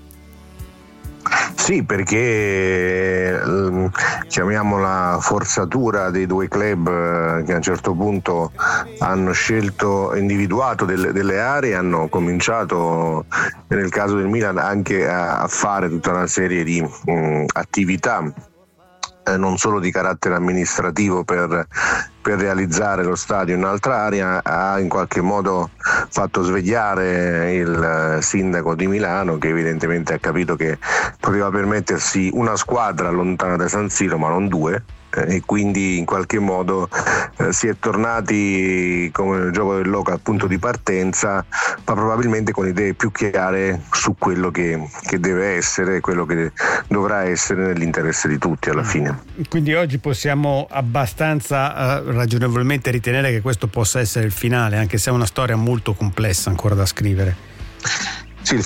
Sì, perché chiamiamola forzatura dei due club che a un certo punto hanno scelto, individuato delle aree, hanno cominciato nel caso del Milan anche a fare tutta una serie di attività non solo di carattere amministrativo per realizzare lo stadio in un'altra area. Ha in qualche modo fatto svegliare il sindaco di Milano, che evidentemente ha capito che poteva permettersi una squadra lontana da San Siro ma non due, e quindi in qualche modo si è tornati come nel gioco del loco al punto di partenza, ma probabilmente con idee più chiare su quello che deve essere, quello che dovrà essere nell'interesse di tutti alla fine. Quindi oggi possiamo abbastanza ragionevolmente ritenere che questo possa essere il finale, anche se è una storia molto complessa ancora da scrivere. Sì, il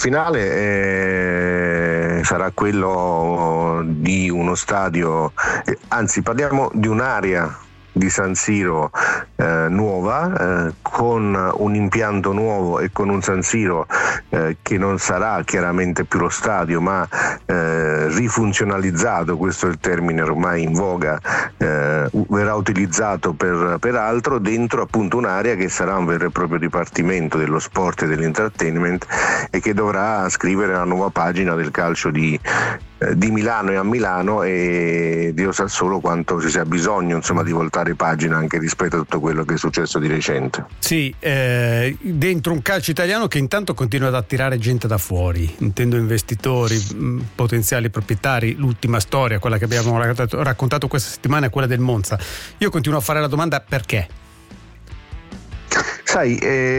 finale sarà quello di uno stadio, anzi parliamo di un'area di San Siro nuova, con un impianto nuovo e con un San Siro che non sarà chiaramente più lo stadio, ma rifunzionalizzato, questo è il termine ormai in voga, verrà utilizzato per altro, dentro appunto un'area che sarà un vero e proprio dipartimento dello sport e dell'entertainment, e che dovrà scrivere la nuova pagina del calcio di Milano e a Milano, e Dio sa solo quanto ci sia bisogno, insomma, di voltare pagina anche rispetto a tutto quello che è successo di recente. Sì, dentro un calcio italiano che intanto continua ad attirare gente da fuori, intendo investitori, potenziali proprietari. L'ultima storia, quella che abbiamo raccontato questa settimana, è quella del Monza. Io continuo a fare la domanda: perché? Sai,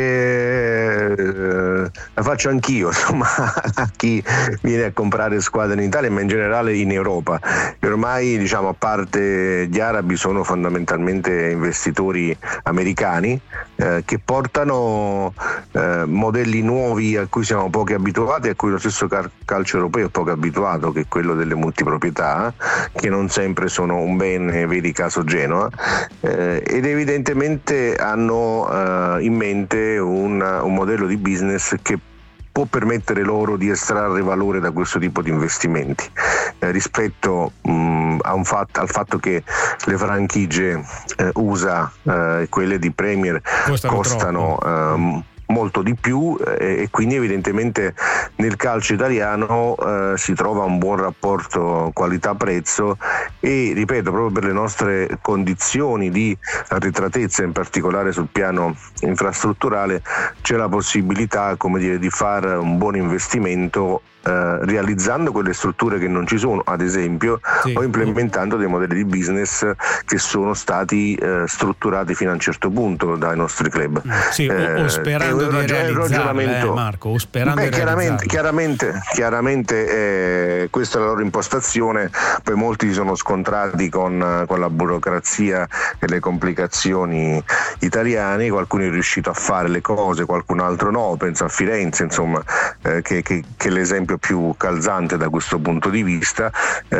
la faccio anch'io, insomma, a chi viene a comprare squadre in Italia, ma in generale in Europa. E ormai, diciamo, a parte gli arabi, sono fondamentalmente investitori americani che portano modelli nuovi a cui siamo poco abituati, a cui lo stesso calcio europeo è poco abituato, che è quello delle multiproprietà, che non sempre sono un bene, vedi caso Genoa, ed evidentemente hanno in mente un modello di business che può permettere loro di estrarre valore da questo tipo di investimenti rispetto al fatto che le franchigie USA e quelle di Premier costano molto di più, e quindi evidentemente nel calcio italiano si trova un buon rapporto qualità-prezzo, e ripeto, proprio per le nostre condizioni di arretratezza, in particolare sul piano infrastrutturale, c'è la possibilità, come dire, di fare un buon investimento realizzando quelle strutture che non ci sono, ad esempio, o implementando dei modelli di business che sono stati strutturati fino a un certo punto dai nostri club. O sperando di realizzarle, Marco, o sperando di chiaramente questa è la loro impostazione. Poi molti si sono scontrati con la burocrazia e le complicazioni italiane, qualcuno è riuscito a fare le cose, qualcun altro no, penso a Firenze, insomma, che è l'esempio più calzante da questo punto di vista.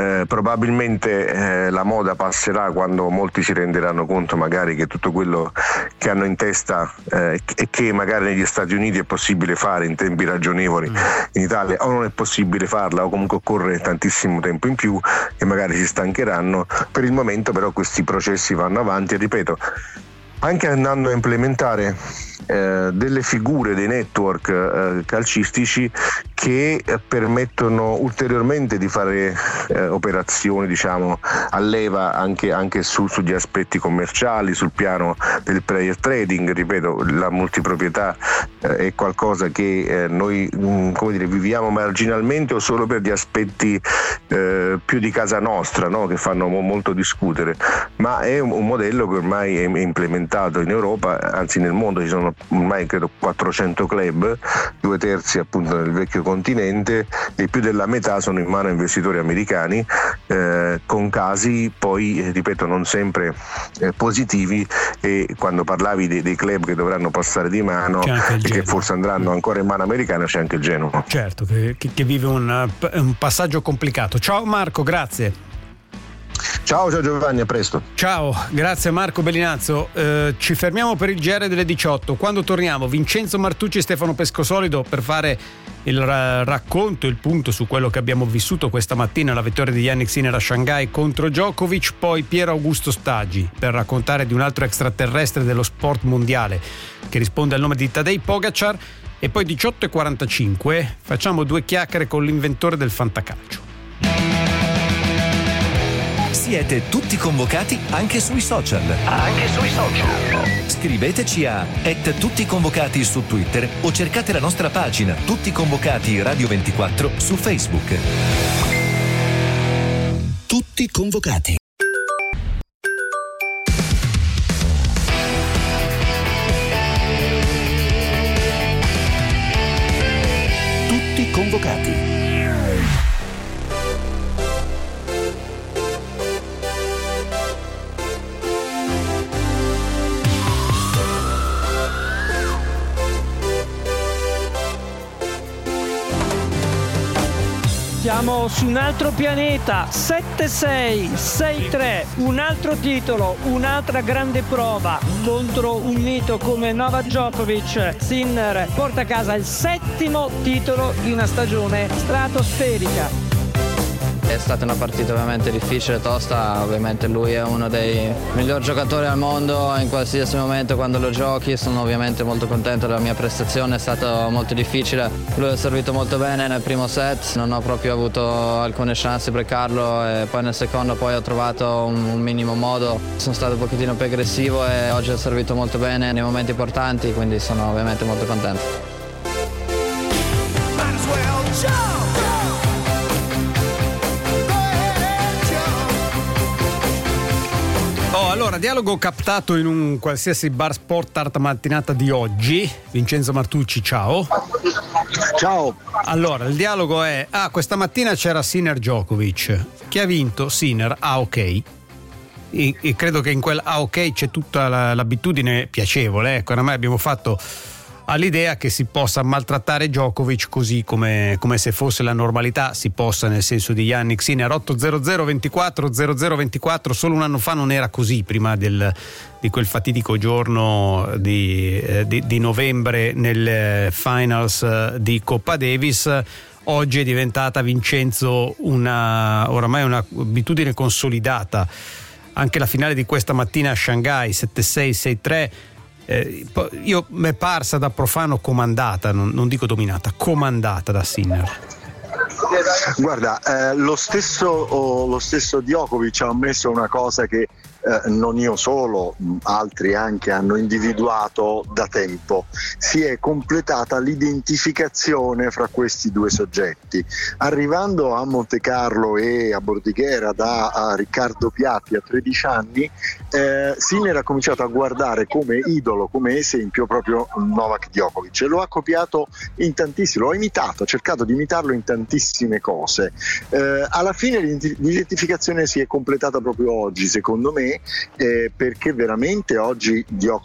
Probabilmente la moda passerà quando molti si renderanno conto magari che tutto quello che hanno in testa e che magari negli Stati Uniti è possibile fare in tempi ragionevoli, in Italia o non è possibile farla, o comunque occorre tantissimo tempo in più e magari si stancheranno. Per il momento però questi processi vanno avanti, e ripeto, anche andando a implementare delle figure, dei network calcistici che permettono ulteriormente di fare operazioni, diciamo, a leva anche sugli aspetti commerciali, sul piano del player trading. Ripeto, la multiproprietà è qualcosa che noi come dire, viviamo marginalmente o solo per gli aspetti più di casa nostra, no? Che fanno molto discutere, ma è un modello che ormai è implementato in Europa, anzi nel mondo. Ci sono ormai credo 400 club, 2/3 appunto nel vecchio continente, e più della metà sono in mano a investitori americani, con casi poi, ripeto, non sempre positivi. E quando parlavi dei club che dovranno passare di mano e che forse andranno ancora in mano americana, c'è anche il Genoa. Certo, che vive un passaggio complicato. Ciao Marco, grazie. Ciao Giovanni, a presto. Ciao, grazie Marco Bellinazzo. Ci fermiamo per il GR delle 18. Quando torniamo, Vincenzo Martucci e Stefano Pescosolido per fare il racconto, il punto su quello che abbiamo vissuto questa mattina, la vittoria di Jannik Sinner a Shanghai contro Djokovic. Poi Piero Augusto Staggi per raccontare di un altro extraterrestre dello sport mondiale che risponde al nome di Tadej Pogacar. E poi 18:45 facciamo due chiacchiere con l'inventore del fantacalcio. Siete tutti convocati anche sui social. Scriveteci a @tutticonvocati su Twitter o cercate la nostra pagina Tutti Convocati Radio 24 su Facebook. Tutti convocati. Tutti convocati. Siamo su un altro pianeta, 7-6, 6-3, un altro titolo, un'altra grande prova contro un mito come Novak Djokovic. Sinner porta a casa il 7° titolo di una stagione stratosferica. È stata una partita ovviamente difficile, tosta, ovviamente lui è uno dei migliori giocatori al mondo in qualsiasi momento quando lo giochi. Sono ovviamente molto contento della mia prestazione, è stato molto difficile, lui ha servito molto bene nel primo set, non ho proprio avuto alcune chance di brecarlo e poi nel secondo poi ho trovato un minimo modo, sono stato un pochettino più aggressivo e oggi ha servito molto bene nei momenti importanti, quindi sono ovviamente molto contento. Allora, dialogo captato in un qualsiasi bar sport art mattinata di oggi. Vincenzo Martucci, ciao. Ciao. Allora, il dialogo è: questa mattina c'era Sinner Djokovic. Chi ha vinto? Sinner. Ok. E credo che in quel ok c'è tutta l'abitudine piacevole. Ecco, ormai abbiamo fatto all'idea che si possa maltrattare Djokovic così come se fosse la normalità, si possa, nel senso di Yannick Sinner. 80024 solo un anno fa non era così, prima di quel fatidico giorno di novembre nel finals di Coppa Davis. Oggi è diventata, Vincenzo, oramai un'abitudine consolidata. Anche la finale di questa mattina a Shanghai 7-6, 6-3, io m'è parsa da profano comandata, non dico dominata, comandata da Sinner. Guarda, lo stesso Djokovic ha ammesso una cosa che non io solo, altri anche hanno individuato da tempo: si è completata l'identificazione fra questi due soggetti. Arrivando a Monte Carlo e a Bordighera da Riccardo Piatti a 13 anni, Sinner ha cominciato a guardare come idolo, come esempio proprio Novak Djokovic, e lo ha copiato in tantissimo, lo ha imitato, ha cercato di imitarlo in tantissime cose. Alla fine l'identificazione si è completata proprio oggi, secondo me, perché veramente oggi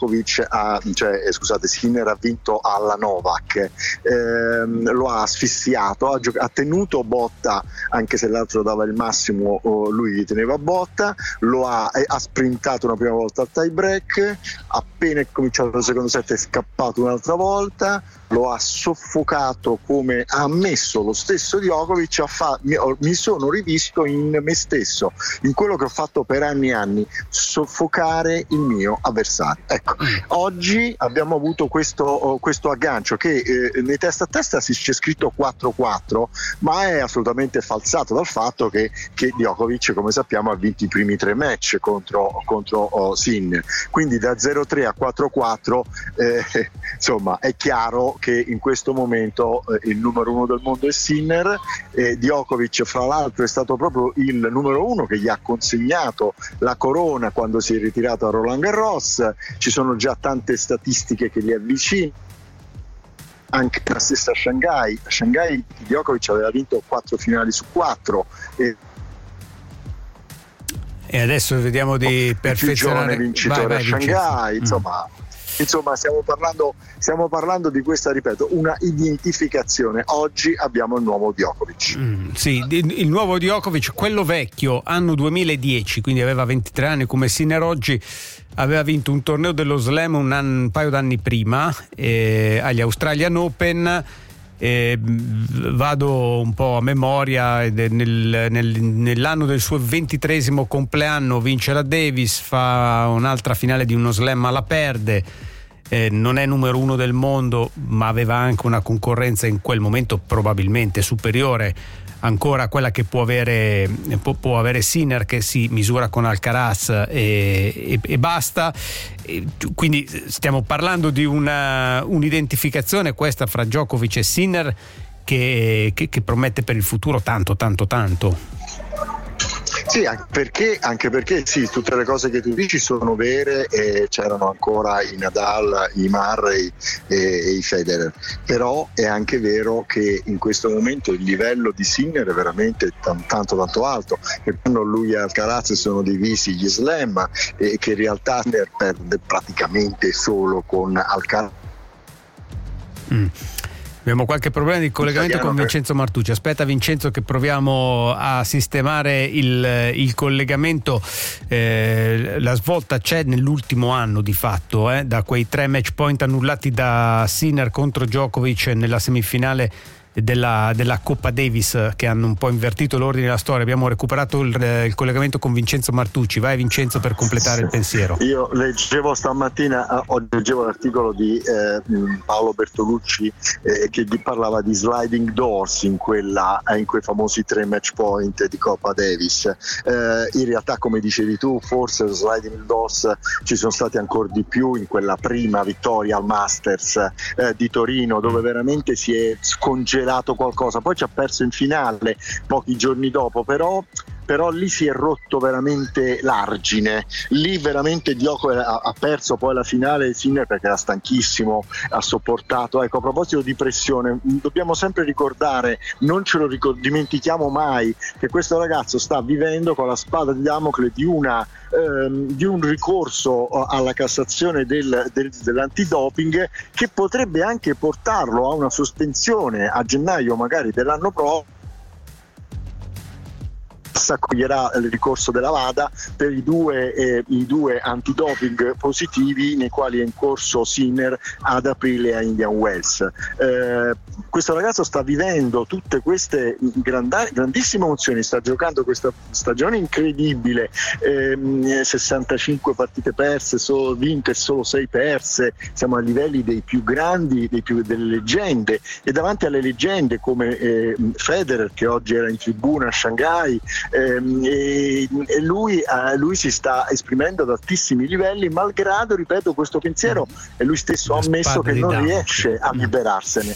Sinner ha vinto alla Novak, lo ha asfissiato, ha tenuto botta, anche se l'altro dava il massimo, lui gli teneva botta, ha sprintato una prima volta al tie break, appena è cominciato il secondo set è scappato un'altra volta, lo ha soffocato, come ha ammesso lo stesso Djokovic. Mi sono rivisto in me stesso, in quello che ho fatto per anni e anni, soffocare il mio avversario. Ecco, oggi abbiamo avuto questo aggancio che nei testa a testa c'è scritto 4-4, ma è assolutamente falsato dal fatto che Djokovic, come sappiamo, ha vinto i primi 3 match contro Sinner, quindi da 0-3 a 4-4, insomma è chiaro che in questo momento il numero 1 del mondo è Sinner. Djokovic, fra l'altro, è stato proprio il numero 1 che gli ha consegnato la corona quando si è ritirato a Roland Garros. Ci sono già tante statistiche che li avvicinano, anche la stessa Shanghai. A Shanghai Djokovic aveva vinto 4 finali su 4 e adesso vediamo di perfezionare. Il più giovane vincitore a Shanghai, insomma stiamo parlando di questa, ripeto, una identificazione. Oggi abbiamo il nuovo Djokovic. Sì, il nuovo Djokovic, quello vecchio, anno 2010, quindi aveva 23 anni come Sinner oggi. Aveva vinto un torneo dello Slam un paio d'anni prima agli Australian Open. Vado un po' a memoria, nell'anno del suo 23esimo compleanno vince la Davis, fa un'altra finale di uno Slam ma la perde. Non è numero 1 del mondo, ma aveva anche una concorrenza in quel momento probabilmente superiore ancora a quella che può avere Sinner, che si misura con Alcaraz e basta. Quindi stiamo parlando di un'identificazione questa fra Djokovic e Sinner che promette per il futuro tanto. Sì, anche perché sì, tutte le cose che tu dici sono vere, e c'erano ancora i Nadal, i Murray e i Federer, però è anche vero che in questo momento il livello di Sinner è veramente tanto alto, e quando lui e Alcaraz sono divisi gli Slam, e che in realtà Sinner perde praticamente solo con Alcaraz. Abbiamo qualche problema di collegamento con Vincenzo Martucci. Aspetta Vincenzo che proviamo a sistemare il collegamento. La svolta c'è nell'ultimo anno di fatto, da quei 3 match point annullati da Sinner contro Djokovic nella semifinale della Coppa Davis, che hanno un po' invertito l'ordine della storia. Abbiamo recuperato il collegamento con Vincenzo Martucci. Vai Vincenzo per completare il pensiero. Io leggevo stamattina, leggevo l'articolo di Paolo Bertolucci che parlava di sliding doors in quei famosi 3 match point di Coppa Davis. In realtà, come dicevi tu, forse sliding doors ci sono stati ancora di più in quella prima vittoria al Masters di Torino, dove veramente si è scongelato qualcosa. Poi ci ha perso in finale pochi giorni dopo, però però lì si è rotto veramente l'argine, lì veramente Djokovic ha perso poi la finale Sinner perché era stanchissimo, ha sopportato. Ecco, a proposito di pressione, dobbiamo sempre ricordare, non ce lo dimentichiamo mai, che questo ragazzo sta vivendo con la spada di Damocle di un ricorso alla Cassazione dell'antidoping che potrebbe anche portarlo a una sospensione a gennaio magari dell'anno prossimo. Accoglierà il ricorso della VADA per i due antidoping positivi nei quali è in corso Sinner ad aprile a Indian Wells. Questo ragazzo sta vivendo tutte queste grandissime emozioni, sta giocando questa stagione incredibile, 65 partite perse, vinte solo 6 perse, siamo a livelli dei più grandi, delle leggende, e davanti alle leggende come Federer, che oggi era in tribuna a Shanghai, e lui si sta esprimendo ad altissimi livelli, malgrado, ripeto, questo pensiero, e lui stesso ha ammesso che non riesce a liberarsene.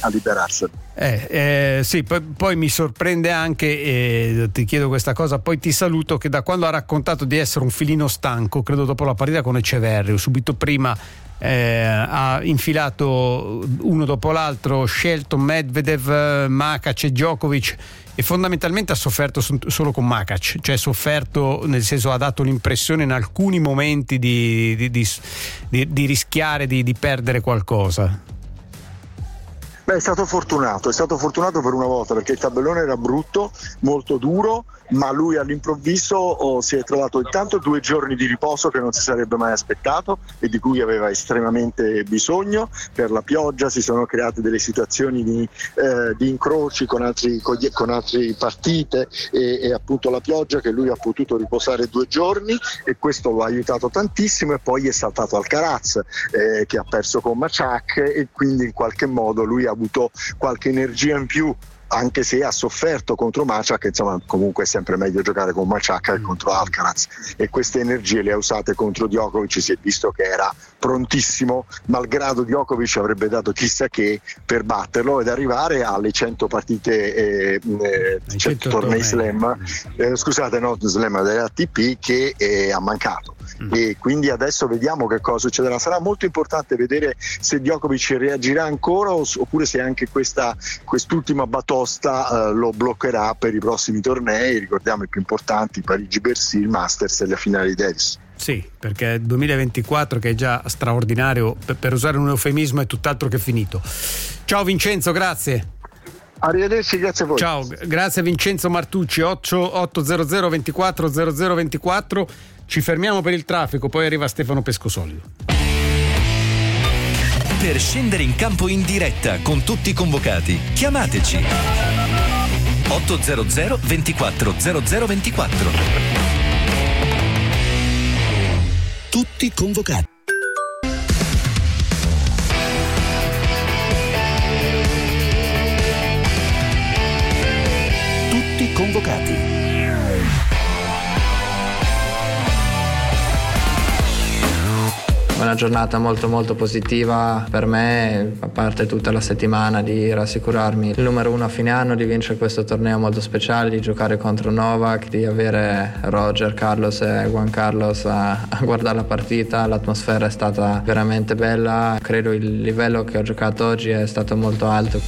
Sì, poi mi sorprende anche, ti chiedo questa cosa, poi ti saluto, che da quando ha raccontato di essere un filino stanco, credo dopo la partita con Eceverri, subito prima ha infilato uno dopo l'altro Shelton, Medvedev, Makac e Djokovic, e fondamentalmente ha sofferto solo con Makac, cioè sofferto nel senso, ha dato l'impressione in alcuni momenti di rischiare di perdere qualcosa. Beh, è stato fortunato per una volta, perché il tabellone era brutto, molto duro, ma lui all'improvviso si è trovato intanto 2 giorni di riposo che non si sarebbe mai aspettato e di cui aveva estremamente bisogno. Per la pioggia si sono create delle situazioni di incroci con altre partite e appunto la pioggia, che lui ha potuto riposare 2 giorni, e questo lo ha aiutato tantissimo. E poi è saltato Alcaraz, che ha perso con Maciak, e quindi in qualche modo lui ha avuto qualche energia in più, anche se ha sofferto contro Maciak. Insomma, comunque è sempre meglio giocare con Maciak che contro Alcaraz, e queste energie le ha usate contro Djokovic. Si è visto che era prontissimo, malgrado Djokovic avrebbe dato chissà che per batterlo ed arrivare alle 100 partite, 100 tornei slam, slam dell'ATP, che ha mancato. E quindi adesso vediamo che cosa succederà. Sarà molto importante vedere se Djokovic reagirà ancora oppure se anche quest'ultima batosta lo bloccherà per i prossimi tornei. Ricordiamo i più importanti: Parigi-Bercy, il Masters e la finale di Davis. Sì, perché il 2024, che è già straordinario, per usare un eufemismo, è tutt'altro che finito. Ciao Vincenzo, grazie. Arrivederci, grazie a voi. Ciao, grazie Vincenzo Martucci. 800 24 0024. Ci fermiamo per il traffico, poi arriva Stefano Pescosolido. Per scendere in campo in diretta con tutti i convocati, chiamateci 800 24 0024. Tutti convocati. Tutti convocati. Una giornata molto molto positiva per me, a parte tutta la settimana di rassicurarmi il numero 1 a fine anno, di vincere questo torneo molto speciale, di giocare contro Novak, di avere Roger, Carlos e Juan Carlos a guardare la partita. L'atmosfera è stata veramente bella, credo il livello che ho giocato oggi è stato molto alto.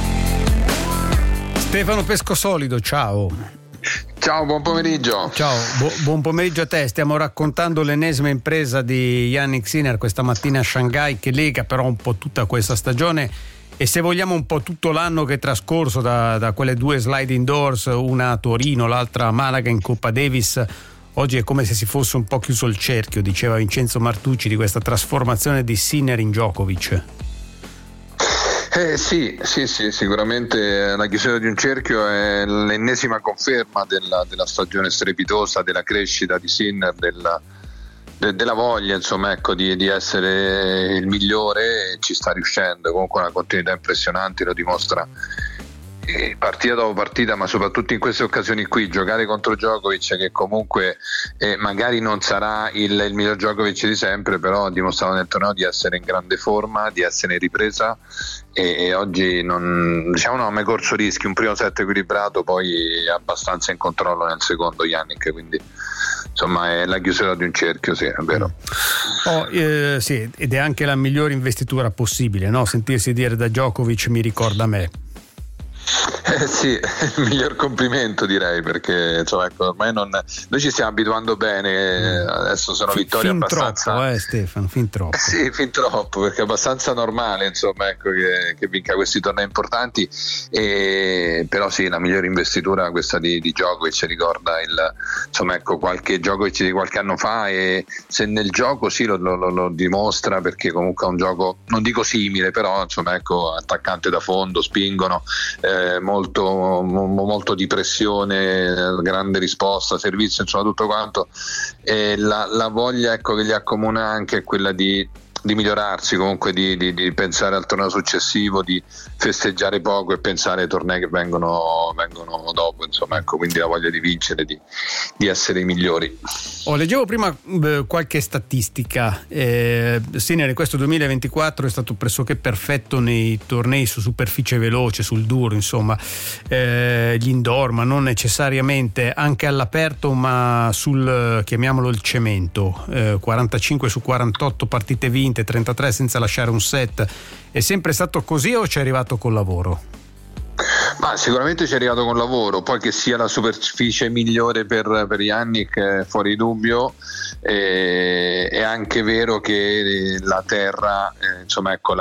Stefano Pescosolido, ciao. Ciao, buon pomeriggio. Ciao, buon pomeriggio a te. Stiamo raccontando l'ennesima impresa di Jannik Sinner questa mattina a Shanghai, che lega però un po' tutta questa stagione e, se vogliamo, un po' tutto l'anno che è trascorso da quelle 2 sliding doors, una a Torino, l'altra a Malaga in Coppa Davis. Oggi è come se si fosse un po' chiuso il cerchio, diceva Vincenzo Martucci, di questa trasformazione di Sinner in Djokovic. Sì, sicuramente la chiusura di un cerchio è l'ennesima conferma della stagione strepitosa, della crescita di Sinner, della voglia, insomma, ecco, di essere il migliore, e ci sta riuscendo. Comunque una continuità impressionante, lo dimostra partita dopo partita, ma soprattutto in queste occasioni qui, giocare contro Djokovic, che comunque magari non sarà il miglior Djokovic di sempre, però ha dimostrato nel torneo di essere in grande forma, di essere in ripresa, e oggi non ha mai corso rischi. Un primo set equilibrato, poi abbastanza in controllo nel secondo Jannik, quindi insomma è la chiusura di un cerchio, sì, è vero. Sì, ed è anche la migliore investitura possibile, no? Sentirsi dire da Djokovic mi ricorda me. Sì, il miglior complimento, direi, perché insomma, ecco, ormai noi ci stiamo abituando bene, adesso sono vittorie abbastanza troppo, Stefano, fin troppo. Sì, fin troppo, perché è abbastanza normale, insomma, ecco, che vinca questi tornei importanti, però sì, la migliore investitura questa di Djokovic, ricorda insomma, ecco, qualche Djokovic di qualche anno fa, e se nel gioco sì lo dimostra, perché comunque è un gioco, non dico simile, però insomma, ecco, attaccante da fondo, spingono, molto di pressione, grande risposta, servizio, insomma tutto quanto, e la voglia, ecco, che li accomuna anche è quella di migliorarsi, comunque di pensare al torneo successivo, di festeggiare poco e pensare ai tornei che vengono dopo, insomma, ecco, quindi la voglia di vincere, di essere i migliori. Leggevo prima qualche statistica. Sinner in questo 2024 è stato pressoché perfetto nei tornei su superficie veloce, sul duro, insomma, gli indoor, ma non necessariamente, anche all'aperto, ma sul, chiamiamolo, il cemento, 45 su 48 partite vinte, 33 senza lasciare un set. È sempre stato così o ci è arrivato col lavoro? Ma sicuramente ci è arrivato con lavoro, poi che sia la superficie migliore per Jannik, fuori dubbio. È anche vero che la terra, insomma, ecco,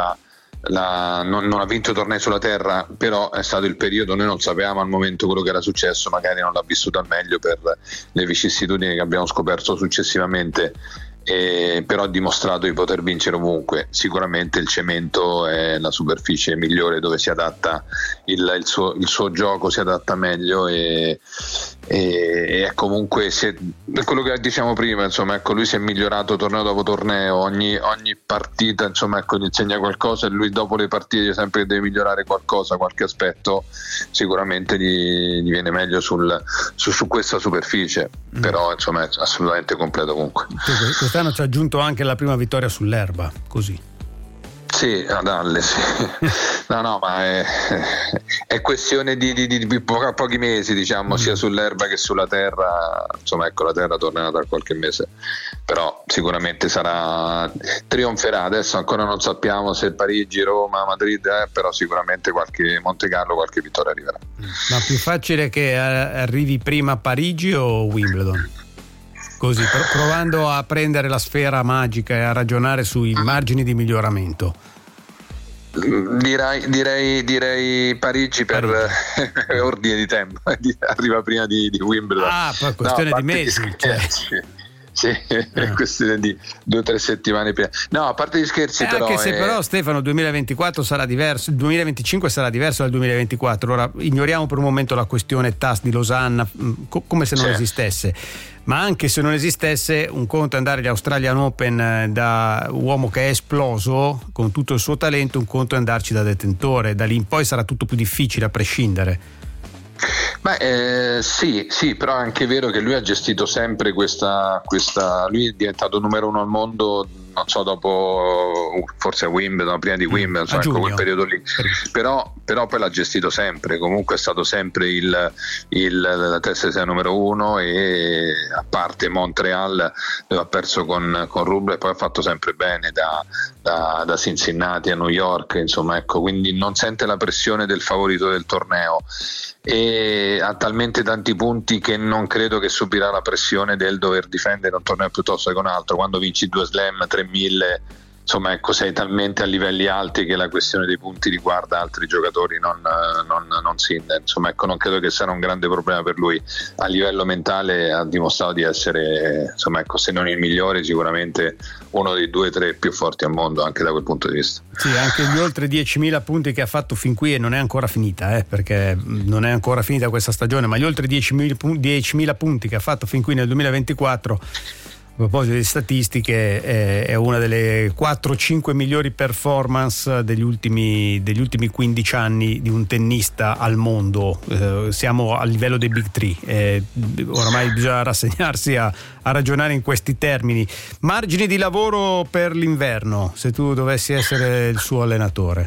non ha vinto tornei sulla terra, però è stato il periodo, noi non sapevamo al momento quello che era successo, magari non l'ha vissuto al meglio per le vicissitudini che abbiamo scoperto successivamente. Però ha dimostrato di poter vincere ovunque. Sicuramente il cemento è la superficie migliore dove si adatta il suo gioco, si adatta meglio, e comunque quello che diciamo prima, insomma, ecco, lui si è migliorato torneo dopo torneo, ogni partita, insomma, ecco, gli insegna qualcosa, e lui dopo le partite dice sempre che deve migliorare qualcosa, qualche aspetto, sicuramente gli viene meglio su questa superficie, però insomma è assolutamente completo comunque. Quest'anno ci ha aggiunto anche la prima vittoria sull'erba, così. Sì, ad Halle, sì. No, ma è questione di pochi mesi, diciamo, sia sull'erba che sulla terra. Insomma, ecco, la terra tornerà tra qualche mese, però sicuramente trionferà. Adesso ancora non sappiamo se Parigi, Roma, Madrid, però sicuramente qualche Monte Carlo, qualche vittoria arriverà. Ma più facile che arrivi prima a Parigi o Wimbledon? Così, provando a prendere la sfera magica e a ragionare sui margini di miglioramento. Direi Parigi per ordine di tempo. Arriva prima di Wimbledon. Per questione di mesi. Sì, è questione di 2 o 3 settimane prima. No, a parte gli scherzi, però. Anche se però, Stefano, il 2024 sarà diverso, il 2025 sarà diverso dal 2024. Ora ignoriamo per un momento la questione TAS di Losanna, come se non esistesse. Ma anche se non esistesse, un conto è andare agli Australian Open da uomo che è esploso con tutto il suo talento, un conto è andarci da detentore. Da lì in poi sarà tutto più difficile, a prescindere. Sì, però è anche vero che lui ha gestito sempre questa lui è diventato numero 1 al mondo, non so, dopo forse a Wimbledon, prima di Wimbledon, insomma, ecco, quel periodo lì, però poi l'ha gestito sempre, comunque è stato sempre la testa sia numero 1, e a parte Montreal dove ha perso con Rublev, poi ha fatto sempre bene da Cincinnati a New York, insomma, ecco, quindi non sente la pressione del favorito del torneo, e ha talmente tanti punti che non credo che subirà la pressione del dover difendere un torneo piuttosto che un altro. Quando vinci 2 slam, 3000, insomma, ecco, sei talmente a livelli alti che la questione dei punti riguarda altri giocatori, non Sinner. Insomma, ecco, non credo che sarà un grande problema per lui. A livello mentale ha dimostrato di essere, insomma, ecco, se non il migliore, sicuramente uno dei 2 o 3 più forti al mondo, anche da quel punto di vista. Sì, anche gli oltre 10.000 punti che ha fatto fin qui, e non è ancora finita, perché non è ancora finita questa stagione, ma gli oltre 10.000 punti che ha fatto fin qui nel 2024 proposito di statistiche, è una delle 4-5 migliori performance degli ultimi 15 anni di un tennista al mondo. Siamo a livello dei Big Three. Oramai bisogna rassegnarsi a ragionare in questi termini. Margini di lavoro per l'inverno, se tu dovessi essere il suo allenatore?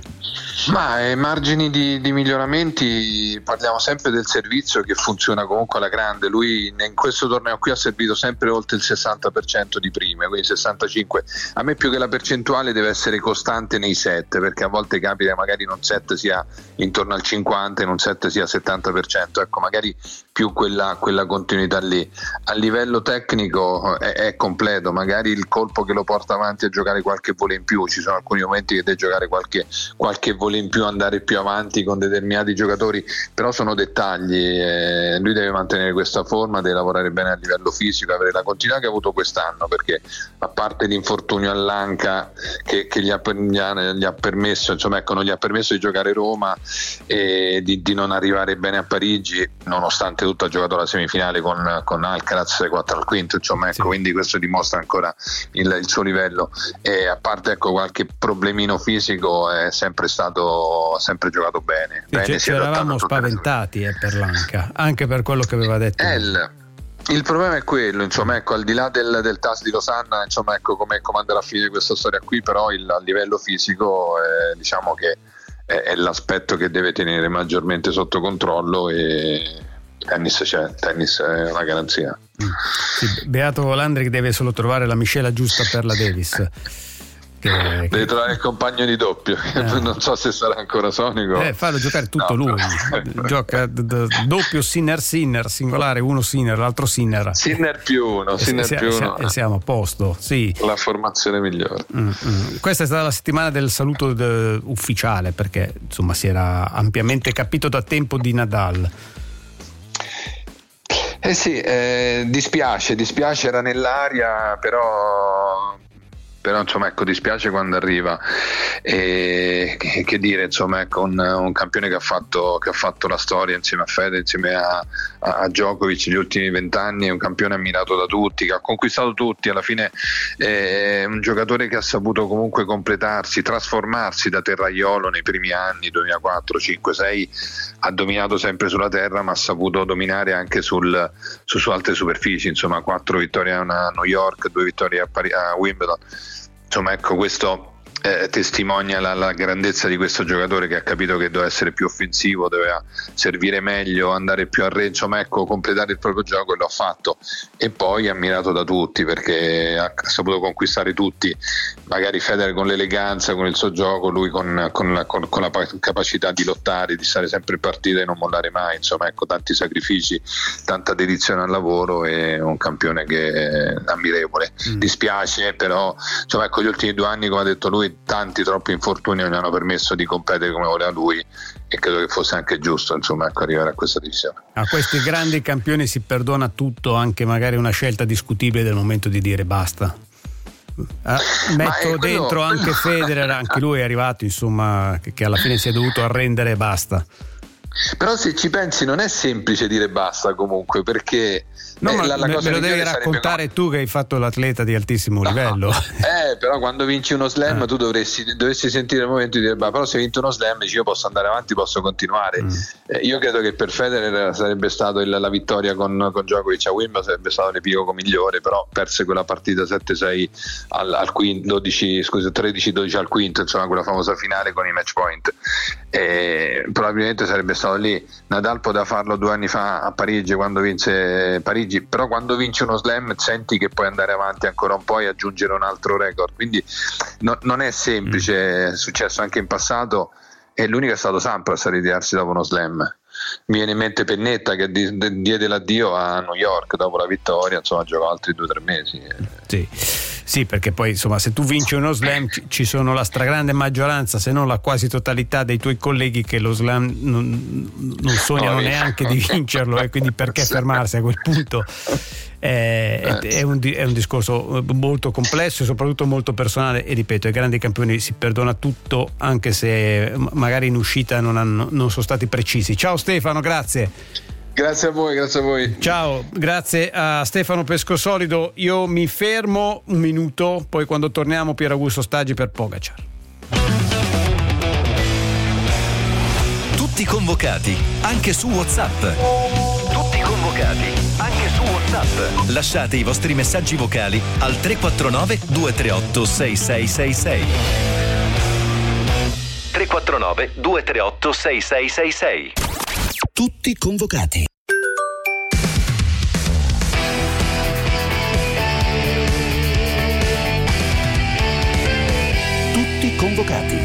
Ma margini di miglioramenti, parliamo sempre del servizio che funziona comunque alla grande. Lui in questo torneo qui ha servito sempre oltre il 60% di prime, quindi 65. A me più che la percentuale deve essere costante nei set, perché a volte capita magari in un set sia intorno al 50%, in un set sia 70%, ecco, magari più quella continuità lì. A livello tecnico è completo, magari il colpo che lo porta avanti a giocare qualche volo in più, ci sono alcuni momenti che deve giocare qualche volo in più, andare più avanti con determinati giocatori, però sono dettagli. Lui deve mantenere questa forma, deve lavorare bene a livello fisico, avere la continuità che ha avuto quest'anno, perché a parte l'infortunio all'anca che gli ha permesso, insomma, ecco, non gli ha permesso di giocare Roma e di non arrivare bene a Parigi, nonostante tutto ha giocato la semifinale con Alcaraz 4 al quinto, insomma, ecco, quindi questo dimostra ancora il suo livello, e a parte, ecco, qualche problemino fisico è sempre giocato bene. Ci eravamo spaventati per l'anca, anche per quello che aveva detto. Il problema è quello, insomma, ecco, al di là del TAS di Losanna, insomma, ecco come andrà a finire questa storia qui, però a livello fisico diciamo che è l'aspetto che deve tenere maggiormente sotto controllo, e tennis è una garanzia. Sì, Beato Landry deve solo trovare la miscela giusta per la Davis. Deve trovare il compagno di doppio, non so se sarà ancora Sonico. Farlo giocare tutto lui. Gioca doppio Sinner, singolare, uno Sinner, l'altro Sinner più uno. E siamo a posto, sì. La formazione migliore. Questa è stata la settimana del saluto ufficiale, perché insomma si era ampiamente capito da tempo di Nadal. Sì, dispiace, era nell'aria, però insomma, ecco, dispiace quando arriva, e che dire, insomma, ecco, un campione che ha fatto la storia insieme a Federer, insieme a Djokovic gli ultimi 20 anni, è un campione ammirato da tutti, che ha conquistato tutti, alla fine è un giocatore che ha saputo comunque completarsi, trasformarsi da terraiolo nei primi anni, 2004, 5, 6, ha dominato sempre sulla terra, ma ha saputo dominare anche su altre superfici, insomma, 4 vittorie a New York, 2 vittorie a Wimbledon. Insomma, ecco, questo testimonia la grandezza di questo giocatore, che ha capito che doveva essere più offensivo, doveva servire meglio, andare più a range, insomma, ecco, completare il proprio gioco, e lo ha fatto. E poi ammirato da tutti, perché ha saputo conquistare tutti, magari Federer con l'eleganza, con il suo gioco, lui con la capacità di lottare, di stare sempre in partita e non mollare mai, insomma, ecco, tanti sacrifici, tanta dedizione al lavoro, e un campione che è ammirevole. Dispiace, però, insomma, ecco, gli ultimi 2 anni, come ha detto lui, troppi infortuni non gli hanno permesso di competere come voleva lui, e credo che fosse anche giusto, insomma, ecco, arrivare a questa divisione. A questi grandi campioni si perdona tutto, anche magari una scelta discutibile del momento di dire basta. Metto dentro anche Federer, anche lui è arrivato, insomma, che alla fine si è dovuto arrendere e basta. Però se ci pensi non è semplice dire basta, comunque, perché me lo devi raccontare tu, che hai fatto l'atleta di altissimo livello. Però quando vinci uno slam tu dovresti sentire il momento di dire però se hai vinto uno slam dici io posso andare avanti, posso continuare. Io credo che per Federer sarebbe stato la vittoria con Djokovic a Wimbledon, sarebbe stato l'epilogo migliore, però perse quella partita 7-6 al quinto, 13-12 al quinto, insomma, quella famosa finale con i match point. Probabilmente sarebbe stato lì. Nadal poteva farlo 2 anni fa a Parigi, quando vinse Parigi, però quando vinci uno slam senti che puoi andare avanti ancora un po' e aggiungere un altro record, quindi non è semplice. È successo anche in passato, e l'unico è stato Sampras a ritirarsi dopo uno slam. Mi viene in mente Pennetta, che diede l'addio a New York dopo la vittoria, insomma, giocò altri 2 o 3 mesi. Sì, perché poi, insomma, se tu vinci uno slam ci sono la stragrande maggioranza, se non la quasi totalità dei tuoi colleghi che lo slam non sognano neanche di vincerlo, e quindi perché fermarsi a quel punto? È un discorso molto complesso e soprattutto molto personale, e ripeto, ai grandi campioni si perdona tutto, anche se magari in uscita non sono stati precisi. Ciao Stefano, grazie. Grazie a voi. Ciao, grazie a Stefano Pescosolido. Io mi fermo un minuto, poi quando torniamo Pier Augusto Staggi per Pogacar. Tutti convocati, anche su WhatsApp. Lasciate i vostri messaggi vocali al 349 238 6666. 349 238 6666. Tutti convocati. Tutti convocati.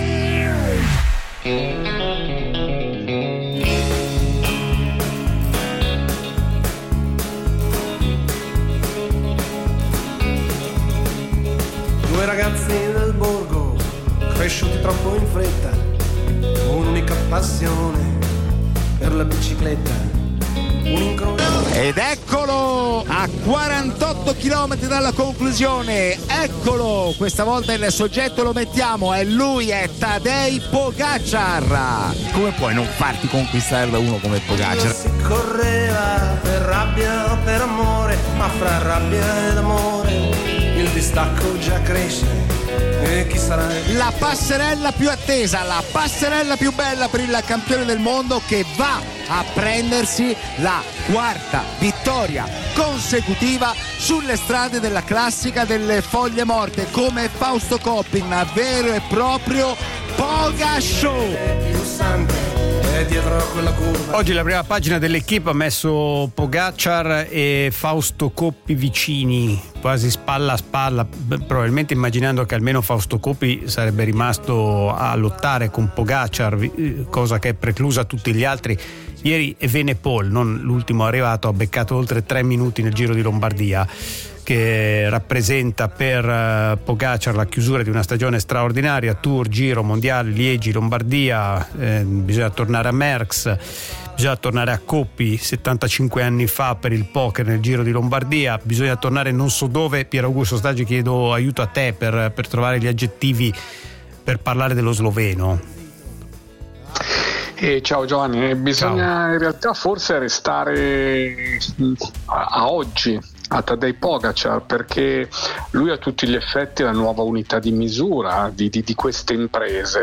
Due ragazzi del borgo, cresciuti troppo in fretta, un'unica passione per la bicicletta, un incrocio. Ed eccolo a 48 km dalla conclusione, eccolo, questa volta il soggetto lo mettiamo, è lui, è Tadej Pogacar. Come puoi non farti conquistare da uno come Pogacar? Si correva per rabbia o per amore, ma fra rabbia ed amore il distacco già cresce. E chi sarà? La passerella più attesa, la passerella più bella per il campione del mondo che va a prendersi la quarta vittoria consecutiva sulle strade della classica delle foglie morte, come Fausto Coppi, un vero e proprio Pogashow. Oggi la prima pagina dell'Equipe ha messo Pogacar e Fausto Coppi vicini, quasi spalla a spalla, probabilmente immaginando che almeno Fausto Coppi sarebbe rimasto a lottare con Pogacar, cosa che è preclusa a tutti gli altri. Ieri Evenepoel, non l'ultimo arrivato, ha beccato oltre 3 minuti nel Giro di Lombardia, che rappresenta per Pogacar la chiusura di una stagione straordinaria, Tour, Giro, Mondiale, Liegi, Lombardia, bisogna tornare a Merckx, bisogna tornare a Coppi 75 anni fa per il poker nel Giro di Lombardia, bisogna tornare non so dove. Pier Augusto Staggi, chiedo aiuto a te per trovare gli aggettivi per parlare dello sloveno. Ciao Giovanni, bisogna in realtà forse restare a oggi a Tadej Pogacar, perché lui ha a tutti gli effetti la nuova unità di misura di queste imprese.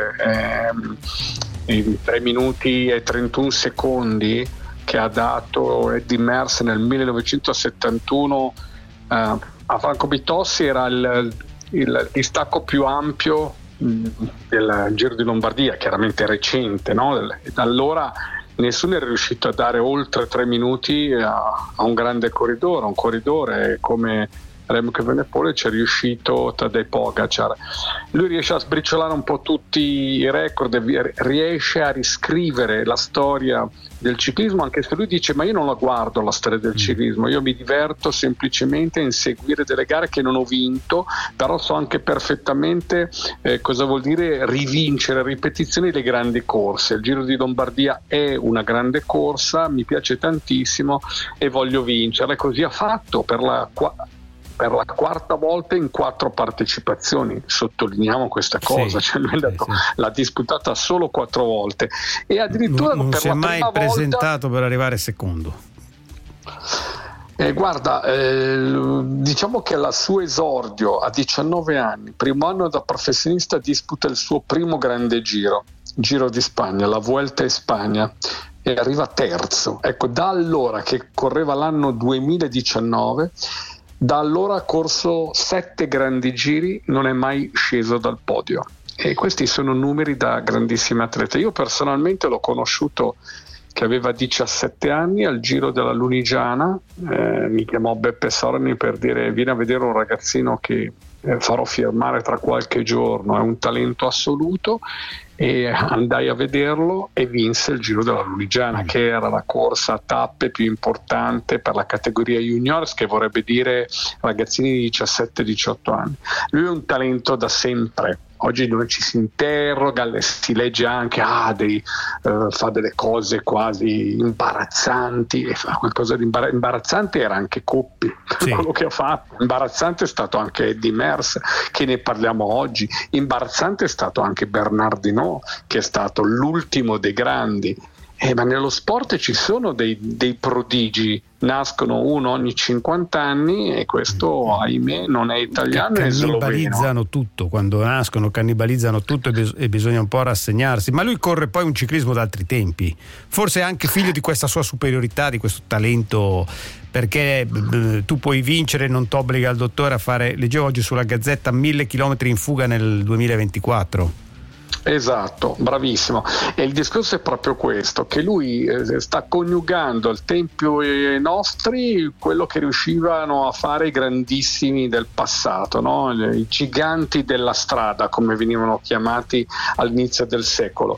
In 3 minuti e 31 secondi che ha dato Eddy Merckx nel 1971 a Franco Bitossi era il distacco più ampio del Giro di Lombardia, chiaramente recente, no? E da allora nessuno è riuscito a dare oltre 3 minuti a un grande corridore, un corridore come Remco Evenepoel ci è riuscito Tadej Pogacar. Lui riesce a sbriciolare un po' tutti i record, riesce a riscrivere la storia del ciclismo, anche se lui dice: ma io non la guardo la storia del ciclismo, io mi diverto semplicemente a inseguire delle gare che non ho vinto, però so anche perfettamente cosa vuol dire rivincere a ripetizioni le grandi corse. Il Giro di Lombardia è una grande corsa, mi piace tantissimo e voglio vincerla, e così ha fatto per la quarta volta in 4 partecipazioni. Sottolineiamo questa cosa, cioè lui l'ha disputata solo 4 volte e addirittura non per si è la mai prima presentato per arrivare secondo. Guarda, diciamo che alla suo esordio a 19 anni, primo anno da professionista, disputa il suo primo grande Giro di Spagna, la Vuelta a Spagna, e arriva terzo. Ecco, da allora che correva l'anno 2019, da allora ha corso 7 grandi giri, non è mai sceso dal podio, e questi sono numeri da grandissimo atleta. Io personalmente l'ho conosciuto che aveva 17 anni al Giro della Lunigiana, mi chiamò Beppe Sorni per dire: vieni a vedere un ragazzino che farò firmare tra qualche giorno, è un talento assoluto. E andai a vederlo e vinse il Giro della Lunigiana, che era la corsa a tappe più importante per la categoria juniors, che vorrebbe dire ragazzini di 17-18 anni. Lui è un talento da sempre. Oggi noi ci si interroga, si legge anche fa delle cose quasi imbarazzanti, e fa qualcosa di imbarazzante era anche Coppi, sì. Quello che ha fatto. Imbarazzante è stato anche Eddy Merckx, che ne parliamo oggi. Imbarazzante è stato anche Bernard Hinault, che è stato l'ultimo dei grandi. Ma nello sport ci sono dei prodigi, nascono uno ogni 50 anni e questo, ahimè, non è italiano, è sloveno. Cannibalizzano tutto, quando nascono cannibalizzano tutto e bisogna un po' rassegnarsi, ma lui corre poi un ciclismo d'altri tempi, forse anche figlio di questa sua superiorità, di questo talento, perché tu puoi vincere, non t'obbliga il dottore a fare, leggevo oggi sulla Gazzetta, 1000 chilometri in fuga nel 2024. Esatto, bravissimo. E il discorso è proprio questo, che lui sta coniugando al tempo nostri quello che riuscivano a fare i grandissimi del passato, no? I giganti della strada, come venivano chiamati all'inizio del secolo.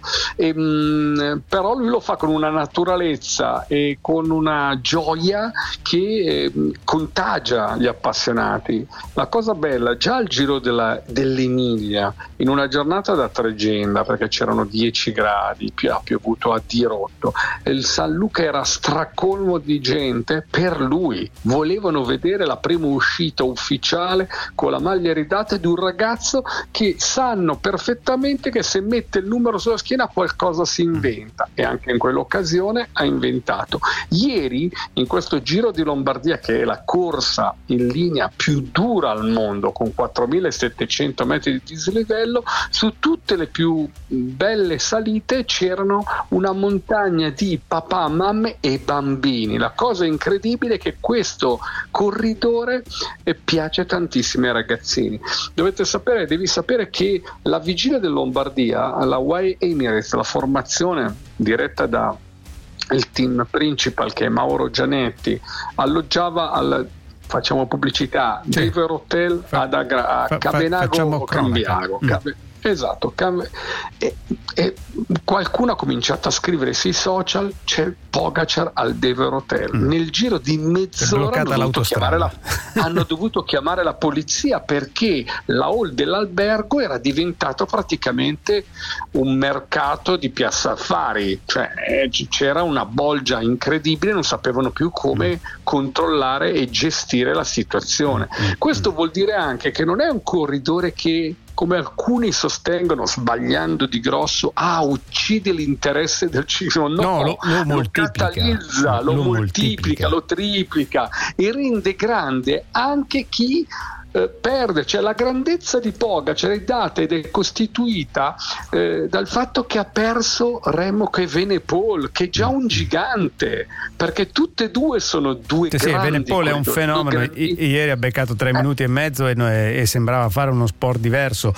Però lui lo fa con una naturalezza e con una gioia che contagia gli appassionati. La cosa bella, già al Giro dell'Emilia, in una giornata da tregenda, perché c'erano 10 gradi, ha piovuto a dirotto, il San Luca era stracolmo di gente per lui, volevano vedere la prima uscita ufficiale con la maglia ridata di un ragazzo che sanno perfettamente che se mette il numero sulla schiena qualcosa si inventa, e anche in quell'occasione ha inventato. Ieri in questo Giro di Lombardia, che è la corsa in linea più dura al mondo, con 4.700 metri di dislivello, su tutte le più belle salite c'erano una montagna di papà, mamme e bambini. La cosa incredibile è che questo corridore piace tantissimo ai ragazzini. Devi sapere che la vigilia del Lombardia, alla Y Emirates, la formazione diretta da il team principal, che è Mauro Gianetti, alloggiava facciamo pubblicità, Dever Hotel a Cavenago Cambiago. Esatto, e qualcuno ha cominciato a scrivere sui social: c'è Pogacar al Dever Hotel. Nel giro di mezz'ora hanno dovuto chiamare la polizia, perché la hall dell'albergo era diventato praticamente un mercato di Piazza Affari, cioè c'era una bolgia incredibile, non sapevano più come controllare e gestire la situazione. Questo vuol dire anche che non è un corridore che, come alcuni sostengono sbagliando di grosso, uccide l'interesse del ciclismo. No, lo catalizza, lo moltiplica, lo triplica e rende grande anche chi perde. Cioè, la grandezza di Pogacar è data ed è costituita dal fatto che ha perso Remco Evenepoel, che è già un gigante, perché tutte e due sono due grandi. Evenepoel è un fenomeno. Ieri ha beccato 3 minuti e mezzo e sembrava fare uno sport diverso.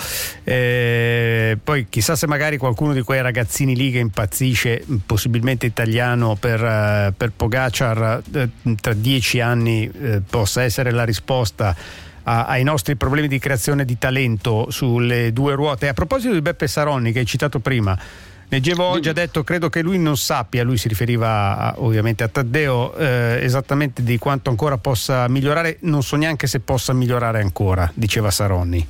Poi chissà se magari qualcuno di quei ragazzini lì che impazzisce, possibilmente italiano, per Pogacar tra 10 anni possa essere la risposta ai nostri problemi di creazione di talento sulle due ruote. A proposito di Beppe Saronni, che hai citato prima, leggevo oggi, ha detto, credo che lui non sappia, lui si riferiva ovviamente a Taddeo, esattamente di quanto ancora possa migliorare, non so neanche se possa migliorare ancora, diceva Saronni.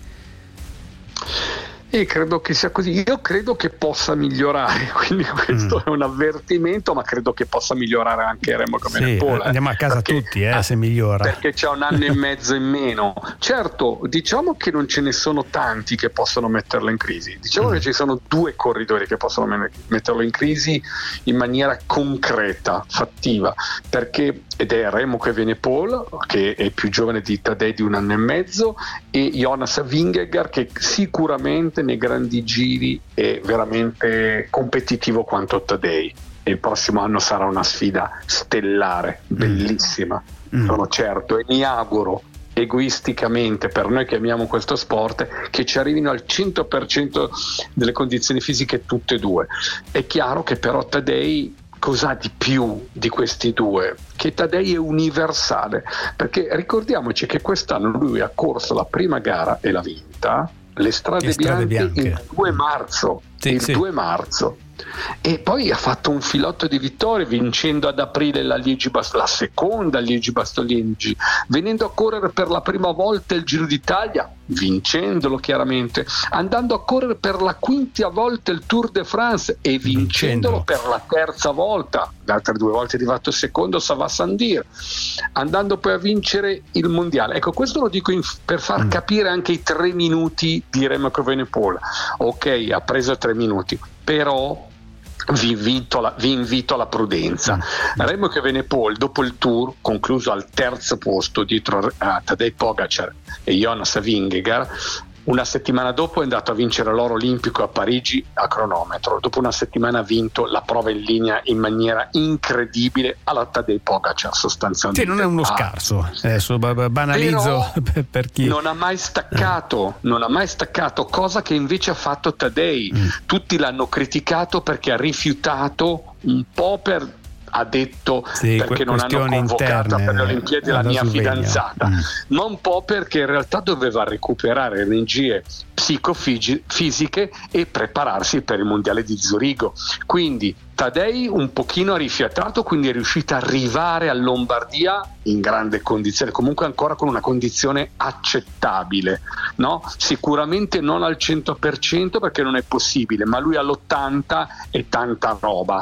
E credo che sia così. Io credo che possa migliorare, quindi questo è un avvertimento, ma credo che possa migliorare anche Remco Evenepoel. Andiamo a casa tutti se migliora, perché c'è un anno e mezzo in meno. Certo, diciamo che non ce ne sono tanti che possono metterlo in crisi, diciamo che ci sono 2 corridori che possono metterlo in crisi in maniera concreta, fattiva, ed è Remco Evenepoel, che è più giovane di Tadej di 1 anno e mezzo, e Jonas Vingegaard, che sicuramente nei grandi giri è veramente competitivo quanto Tadej, e il prossimo anno sarà una sfida stellare, bellissima, sono certo, e mi auguro egoisticamente, per noi che amiamo questo sport, che ci arrivino al 100% delle condizioni fisiche tutte e due. È chiaro che però Tadej cos'ha di più di questi due? Che Tadej è universale, perché ricordiamoci che quest'anno lui ha corso la prima gara e l'ha vinta, le strade bianche. Il 2 marzo, 2 marzo, e poi ha fatto un filotto di vittorie, vincendo ad aprile la seconda Liegi-Bastogne, venendo a correre per la prima volta il Giro d'Italia, vincendolo chiaramente, andando a correre per la 5ª volta il Tour de France e vincendolo per la 3ª volta, le altre 2 volte è arrivato secondo Savas-Sandir, andando poi a vincere il mondiale. Ecco, questo lo dico per far capire anche i 3 minuti di Remco Evenepoel. Ok, ha preso 3 minuti, però vi invito alla prudenza. Remco Evenepoel, dopo il Tour concluso al terzo posto dietro a Tadej Pogačar e Jonas Vingegaard, una settimana dopo è andato a vincere l'oro olimpico a Parigi a cronometro. Dopo una settimana ha vinto la prova in linea in maniera incredibile alla Tadej Pogačar, sostanzialmente. Sì, non è uno scarso, adesso banalizzo per chi non ha mai staccato, cosa che invece ha fatto Tadej. Tutti l'hanno criticato perché ha rifiutato un po' ha detto perché non hanno convocata per le Olimpiadi la mia fidanzata, ma un po' perché in realtà doveva recuperare energie psicofisiche e prepararsi per il mondiale di Zurigo. Quindi Tadej un pochino ha rifiatato, quindi è riuscito ad arrivare a Lombardia in grande condizione, comunque ancora con una condizione accettabile, no? Sicuramente non al 100% perché non è possibile, ma lui all'80% è tanta roba.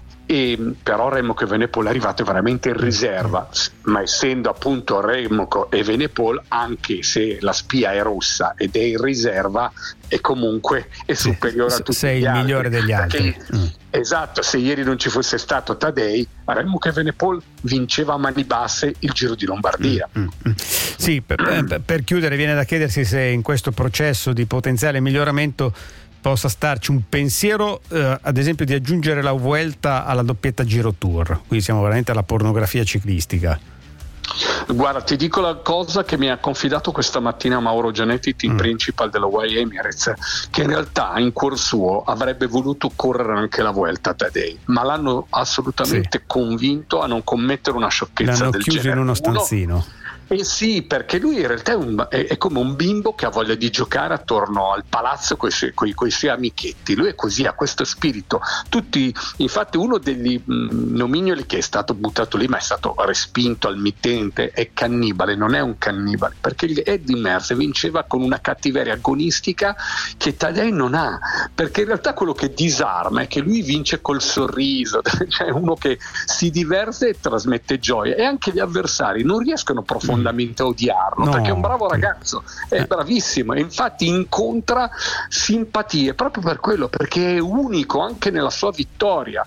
Però Remco Evenepoel è arrivato veramente in riserva, ma essendo appunto Remco Evenepoel, anche se la spia è rossa ed è in riserva, è comunque superiore a tutti sei gli altri. Il migliore degli altri. Esatto, se ieri non ci fosse stato Tadej, Remco Evenepoel vinceva a mani basse il Giro di Lombardia. Sì, per chiudere viene da chiedersi se in questo processo di potenziale miglioramento possa starci un pensiero, ad esempio, di aggiungere la Vuelta alla doppietta Giro Tour. Qui siamo veramente alla pornografia ciclistica. Guarda, ti dico la cosa che mi ha confidato questa mattina Mauro Gianetti, team principal della UAE Emirates, che in realtà in cuor suo avrebbe voluto correre anche la Vuelta a Tadej, ma l'hanno assolutamente convinto a non commettere una sciocchezza del genere. L'hanno chiuso in uno stanzino. Sì, perché lui in realtà è come un bimbo che ha voglia di giocare attorno al palazzo con i suoi amichetti. Lui è così, ha questo spirito. Infatti uno degli nomignoli che è stato buttato lì ma è stato respinto al mittente è cannibale. Non è un cannibale, perché Eddie Merckx vinceva con una cattiveria agonistica che Tadej non ha, perché in realtà quello che disarma è che lui vince col sorriso, cioè uno che si diverte e trasmette gioia, e anche gli avversari non riescono profondamente a odiarlo, perché è un bravo ragazzo, è bravissimo, e infatti incontra simpatie proprio per quello, perché è unico anche nella sua vittoria,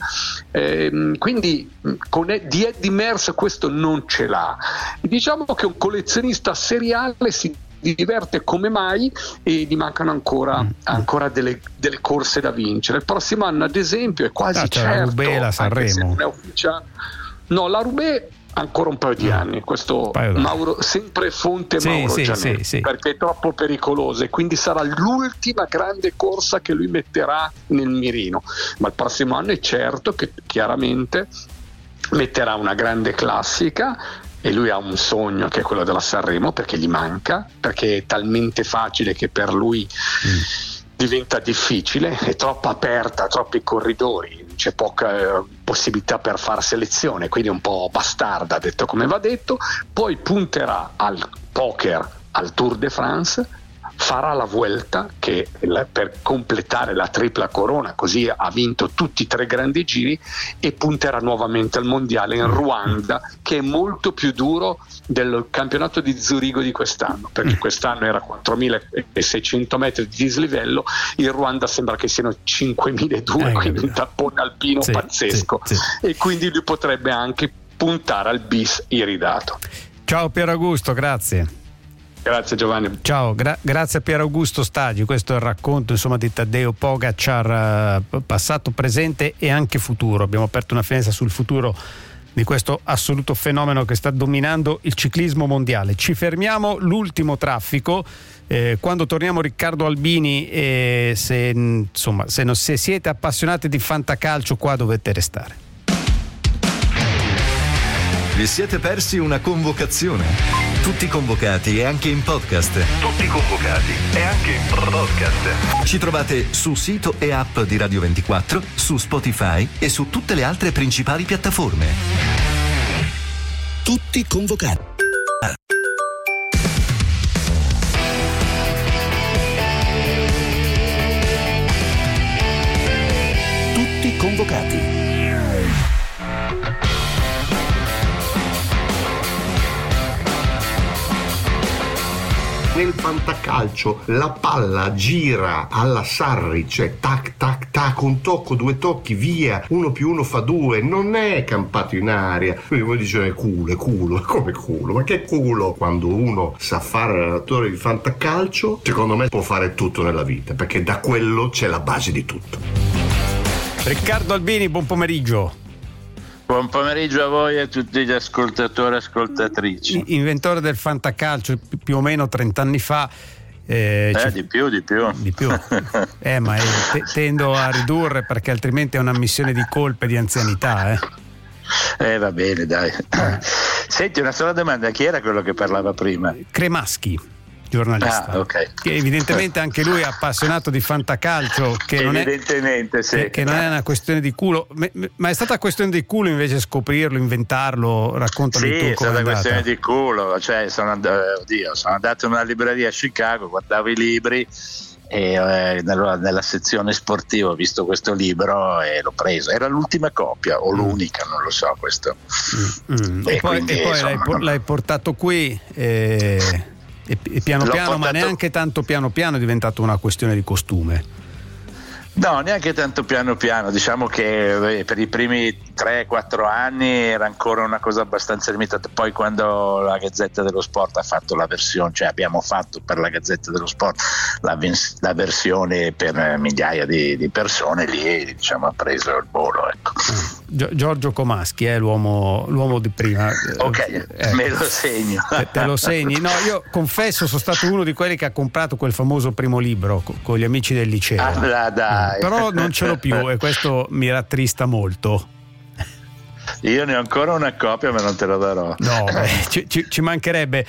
quindi di Eddie Merckx questo non ce l'ha. Diciamo che un collezionista seriale si diverte come mai, e gli mancano ancora delle corse da vincere. Il prossimo anno, ad esempio, è quasi certo, la Roubaix, la Sanremo. Non è ufficiale. No, la Roubaix ancora un paio di anni, questo Mauro, sempre fonte Mauro Gianetti, perché è troppo pericoloso e quindi sarà l'ultima grande corsa che lui metterà nel mirino, ma il prossimo anno è certo che chiaramente metterà una grande classica, e lui ha un sogno che è quello della Sanremo, perché gli manca, perché è talmente facile che per lui diventa difficile, è troppo aperta, troppi corridori, c'è poca possibilità per far selezione, quindi è un po' bastarda, detto come va detto. Poi punterà al poker, al Tour de France, farà la Vuelta per completare la tripla corona, così ha vinto tutti i 3 grandi giri, e punterà nuovamente al mondiale in Ruanda, che è molto più duro del campionato di Zurigo di quest'anno, perché quest'anno era 4.600 metri di dislivello, in Ruanda sembra che siano 5.200, quindi un tappone alpino pazzesco, e quindi lui potrebbe anche puntare al bis iridato. Ciao Pier Augusto, grazie. Grazie Giovanni. Ciao, grazie a Pier Augusto Staggi. Questo è il racconto di Tadej Pogačar, passato, presente e anche futuro. Abbiamo aperto una finestra sul futuro di questo assoluto fenomeno che sta dominando il ciclismo mondiale. Ci fermiamo, l'ultimo traffico. Quando torniamo, Riccardo Albini, se siete appassionati di fantacalcio, qua dovete restare. Vi siete persi una convocazione? Tutti convocati e anche in podcast. Tutti convocati e anche in podcast. Ci trovate su sito e app di Radio 24, su Spotify e su tutte le altre principali piattaforme. Tutti convocati. Tutti convocati. Nel fantacalcio la palla gira alla Sarri, cioè tac tac tac, un tocco, due tocchi, via, 1 + 1 fa 2, non è campato in aria. Quindi voi dicete è culo, come culo? Ma che culo? Quando uno sa fare l'allenatore di fantacalcio, secondo me può fare tutto nella vita, perché da quello c'è la base di tutto. Riccardo Albini, buon pomeriggio. Buon pomeriggio a voi e a tutti gli ascoltatori e ascoltatrici. Inventore del fantacalcio più o meno 30 anni fa. Di più. Ma tendo a ridurre, perché altrimenti è una missione di colpe di anzianità. Va bene, dai. Senti, una sola domanda: chi era quello che parlava prima? Cremaschi, giornalista. Okay. Che evidentemente anche lui è appassionato di fantacalcio, che non è una questione di culo, ma è stata questione di culo invece scoprirlo, inventarlo. Raccontami tu. Sì, è stata questione di culo, cioè sono andato in una libreria a Chicago, guardavo i libri e nella sezione sportiva ho visto questo libro e l'ho preso. Era l'ultima copia o l'unica, non lo so questo. E poi l'hai portato qui e piano piano, ma neanche tanto piano piano, è diventato una questione di costume. No, neanche tanto piano piano, diciamo che per i primi 3-4 anni era ancora una cosa abbastanza limitata. Poi quando la Gazzetta dello Sport ha fatto la versione, cioè abbiamo fatto per la Gazzetta dello Sport la versione per migliaia di persone, lì diciamo ha preso il volo, ecco. Giorgio Comaschi è l'uomo di prima. Ok, me lo segno. Te lo segni? No, io confesso, sono stato uno di quelli che ha comprato quel famoso primo libro con gli amici del liceo. Dai. Però non ce l'ho più e questo mi rattrista molto. Io ne ho ancora una copia, ma non te la darò. No, ci mancherebbe.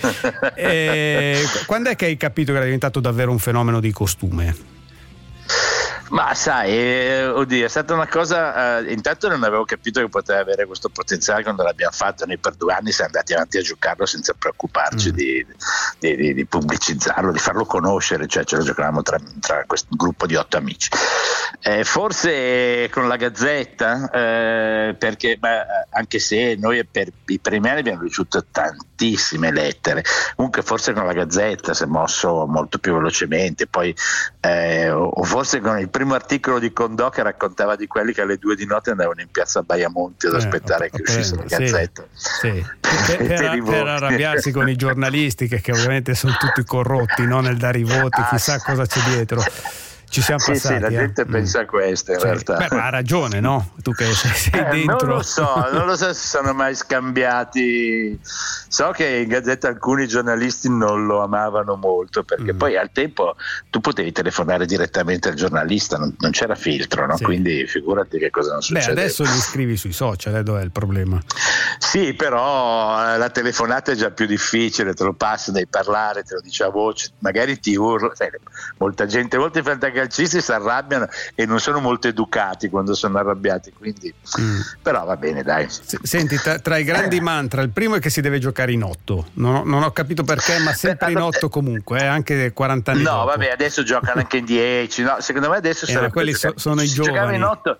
Quando è che hai capito che era diventato davvero un fenomeno di costume? Ma sai, è stata una cosa, intanto non avevo capito che poteva avere questo potenziale quando l'abbiamo fatto. Noi per 2 anni siamo andati avanti a giocarlo senza preoccuparci di pubblicizzarlo, di farlo conoscere, cioè ce lo giocavamo tra questo gruppo di 8 amici. Forse con la Gazzetta, perché anche se noi per i primi anni abbiamo ricevuto tantissime lettere, comunque forse con la Gazzetta si è mosso molto più velocemente. Poi o forse con il primo articolo di Condò che raccontava di quelli che alle 2 di notte andavano in piazza Baiamonti ad aspettare che uscisse la Gazzetta. Sì. Per arrabbiarsi con i giornalisti che ovviamente sono tutti corrotti, no? Nel dare i voti, chissà cosa c'è dietro. Ci siamo passati. Sì, la gente pensa a questo in realtà. Ma ha ragione, no? Tu che sei dentro. Non lo so se sono mai scambiati. So che in Gazzetta alcuni giornalisti non lo amavano molto, perché poi al tempo tu potevi telefonare direttamente al giornalista, non c'era filtro, no? Sì. Quindi figurati che cosa non succede. Adesso li scrivi sui social, dov'è il problema? Sì, però la telefonata è già più difficile, te lo passi, devi parlare, te lo dice a voce, magari ti urla. Molta gente, molti fantacalcisti si arrabbiano e non sono molto educati quando sono arrabbiati, quindi però va bene, dai. Senti, tra i grandi mantra, il primo è che si deve giocare in 8. Non ho capito perché, ma sempre in 8 comunque, anche 40 anni dopo. Vabbè, adesso giocano anche in 10. No, secondo me adesso sarebbe quelli sono i giovani.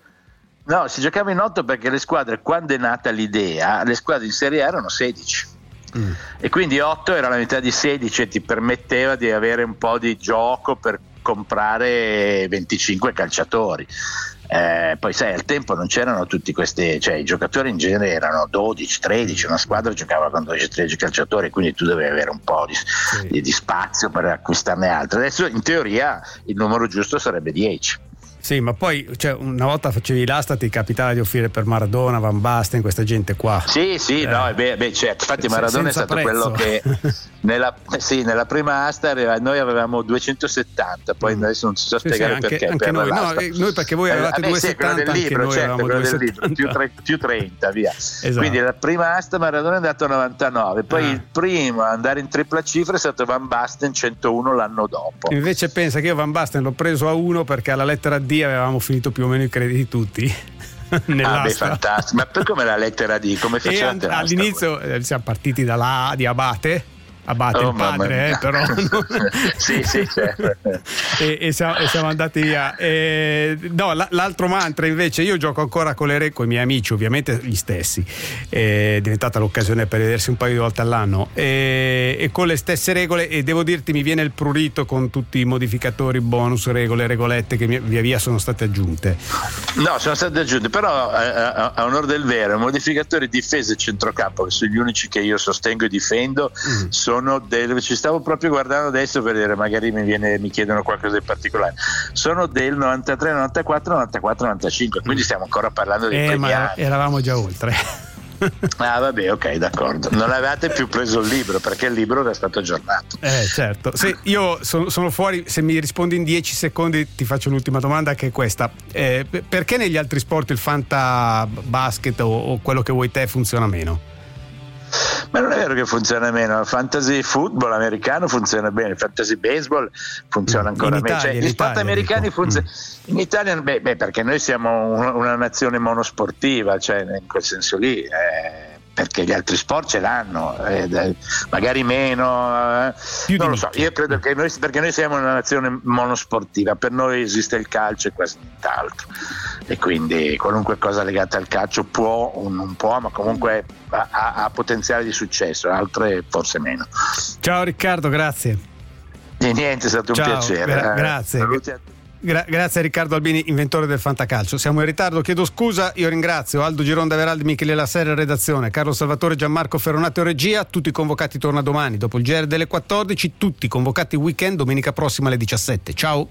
Si giocava in 8 perché le squadre, quando è nata l'idea, le squadre in Serie A erano 16. E quindi 8 era la metà di 16 e ti permetteva di avere un po' di gioco per comprare 25 calciatori. Poi sai, al tempo non c'erano tutti questi, cioè i giocatori in genere erano 12, 13, una squadra giocava con 12-13 calciatori, quindi tu dovevi avere un po' di spazio per acquistarne altri. Adesso in teoria il numero giusto sarebbe 10. Sì, ma poi una volta facevi l'asta, ti capitava di offrire per Maradona, Van Basten, questa gente qua. Sì, certo. Infatti Maradona è stato quello che nella prima asta noi avevamo 270, poi adesso non so spiegare perché. Anche noi perché voi avevate 270, quello del libro, certo, quello del libro, più 30, via. Esatto. Quindi la prima asta Maradona è andato a 99, poi il primo a andare in tripla cifra è stato Van Basten, 101 l'anno dopo. Invece pensa che io Van Basten l'ho preso a 1 perché alla lettera D avevamo finito più o meno i crediti tutti. Fantastico. Ma poi come la lettera D? Come facevate? All'inizio siamo partiti di Abate Abate il padre, però sì, certo. e siamo andati via. No, l'altro mantra invece, io gioco ancora con i miei amici, ovviamente gli stessi, è diventata l'occasione per vedersi un paio di volte all'anno, e con le stesse regole, e devo dirti mi viene il prurito con tutti i modificatori, bonus, regolette che via via sono state aggiunte. No, sono state aggiunte, però a onore del vero, i modificatori difesa e centrocampo, che sono gli unici che io sostengo e difendo, ci stavo proprio guardando adesso per vedere, magari mi chiedono qualcosa di particolare, sono del 93, 94, 94, 95, quindi stiamo ancora parlando dei primi ma anni. Eravamo già oltre. Vabbè, ok, d'accordo. Non avevate più preso il libro, perché il libro era stato aggiornato. Certo. Se io sono fuori, se mi rispondi in 10 secondi ti faccio l'ultima domanda, che è questa. Perché negli altri sport il fanta basket o quello che vuoi te funziona meno? Ma non è vero che funziona meno, il fantasy football americano funziona bene, il fantasy baseball funziona ancora meglio. Cioè, gli sport americani funzionano in Italia, perché noi siamo una nazione monosportiva, cioè in quel senso lì, perché gli altri sport ce l'hanno, magari meno, non lo so. Io credo che perché noi siamo una nazione monosportiva, per noi esiste il calcio e quasi nient'altro, e quindi qualunque cosa legata al calcio può o non può, ma comunque ha potenziale di successo, altre forse meno. Ciao Riccardo, grazie. E niente, è stato un piacere. Grazie. Grazie a Riccardo Albini, inventore del fantacalcio. Siamo in ritardo, chiedo scusa. Io ringrazio Aldo Gironda Veraldi, Michele Laserra, redazione, Carlo Salvatore, Gianmarco Ferronato, regia. Tutti i convocati torna domani dopo il GR delle 14, tutti convocati weekend domenica prossima alle 17. Ciao.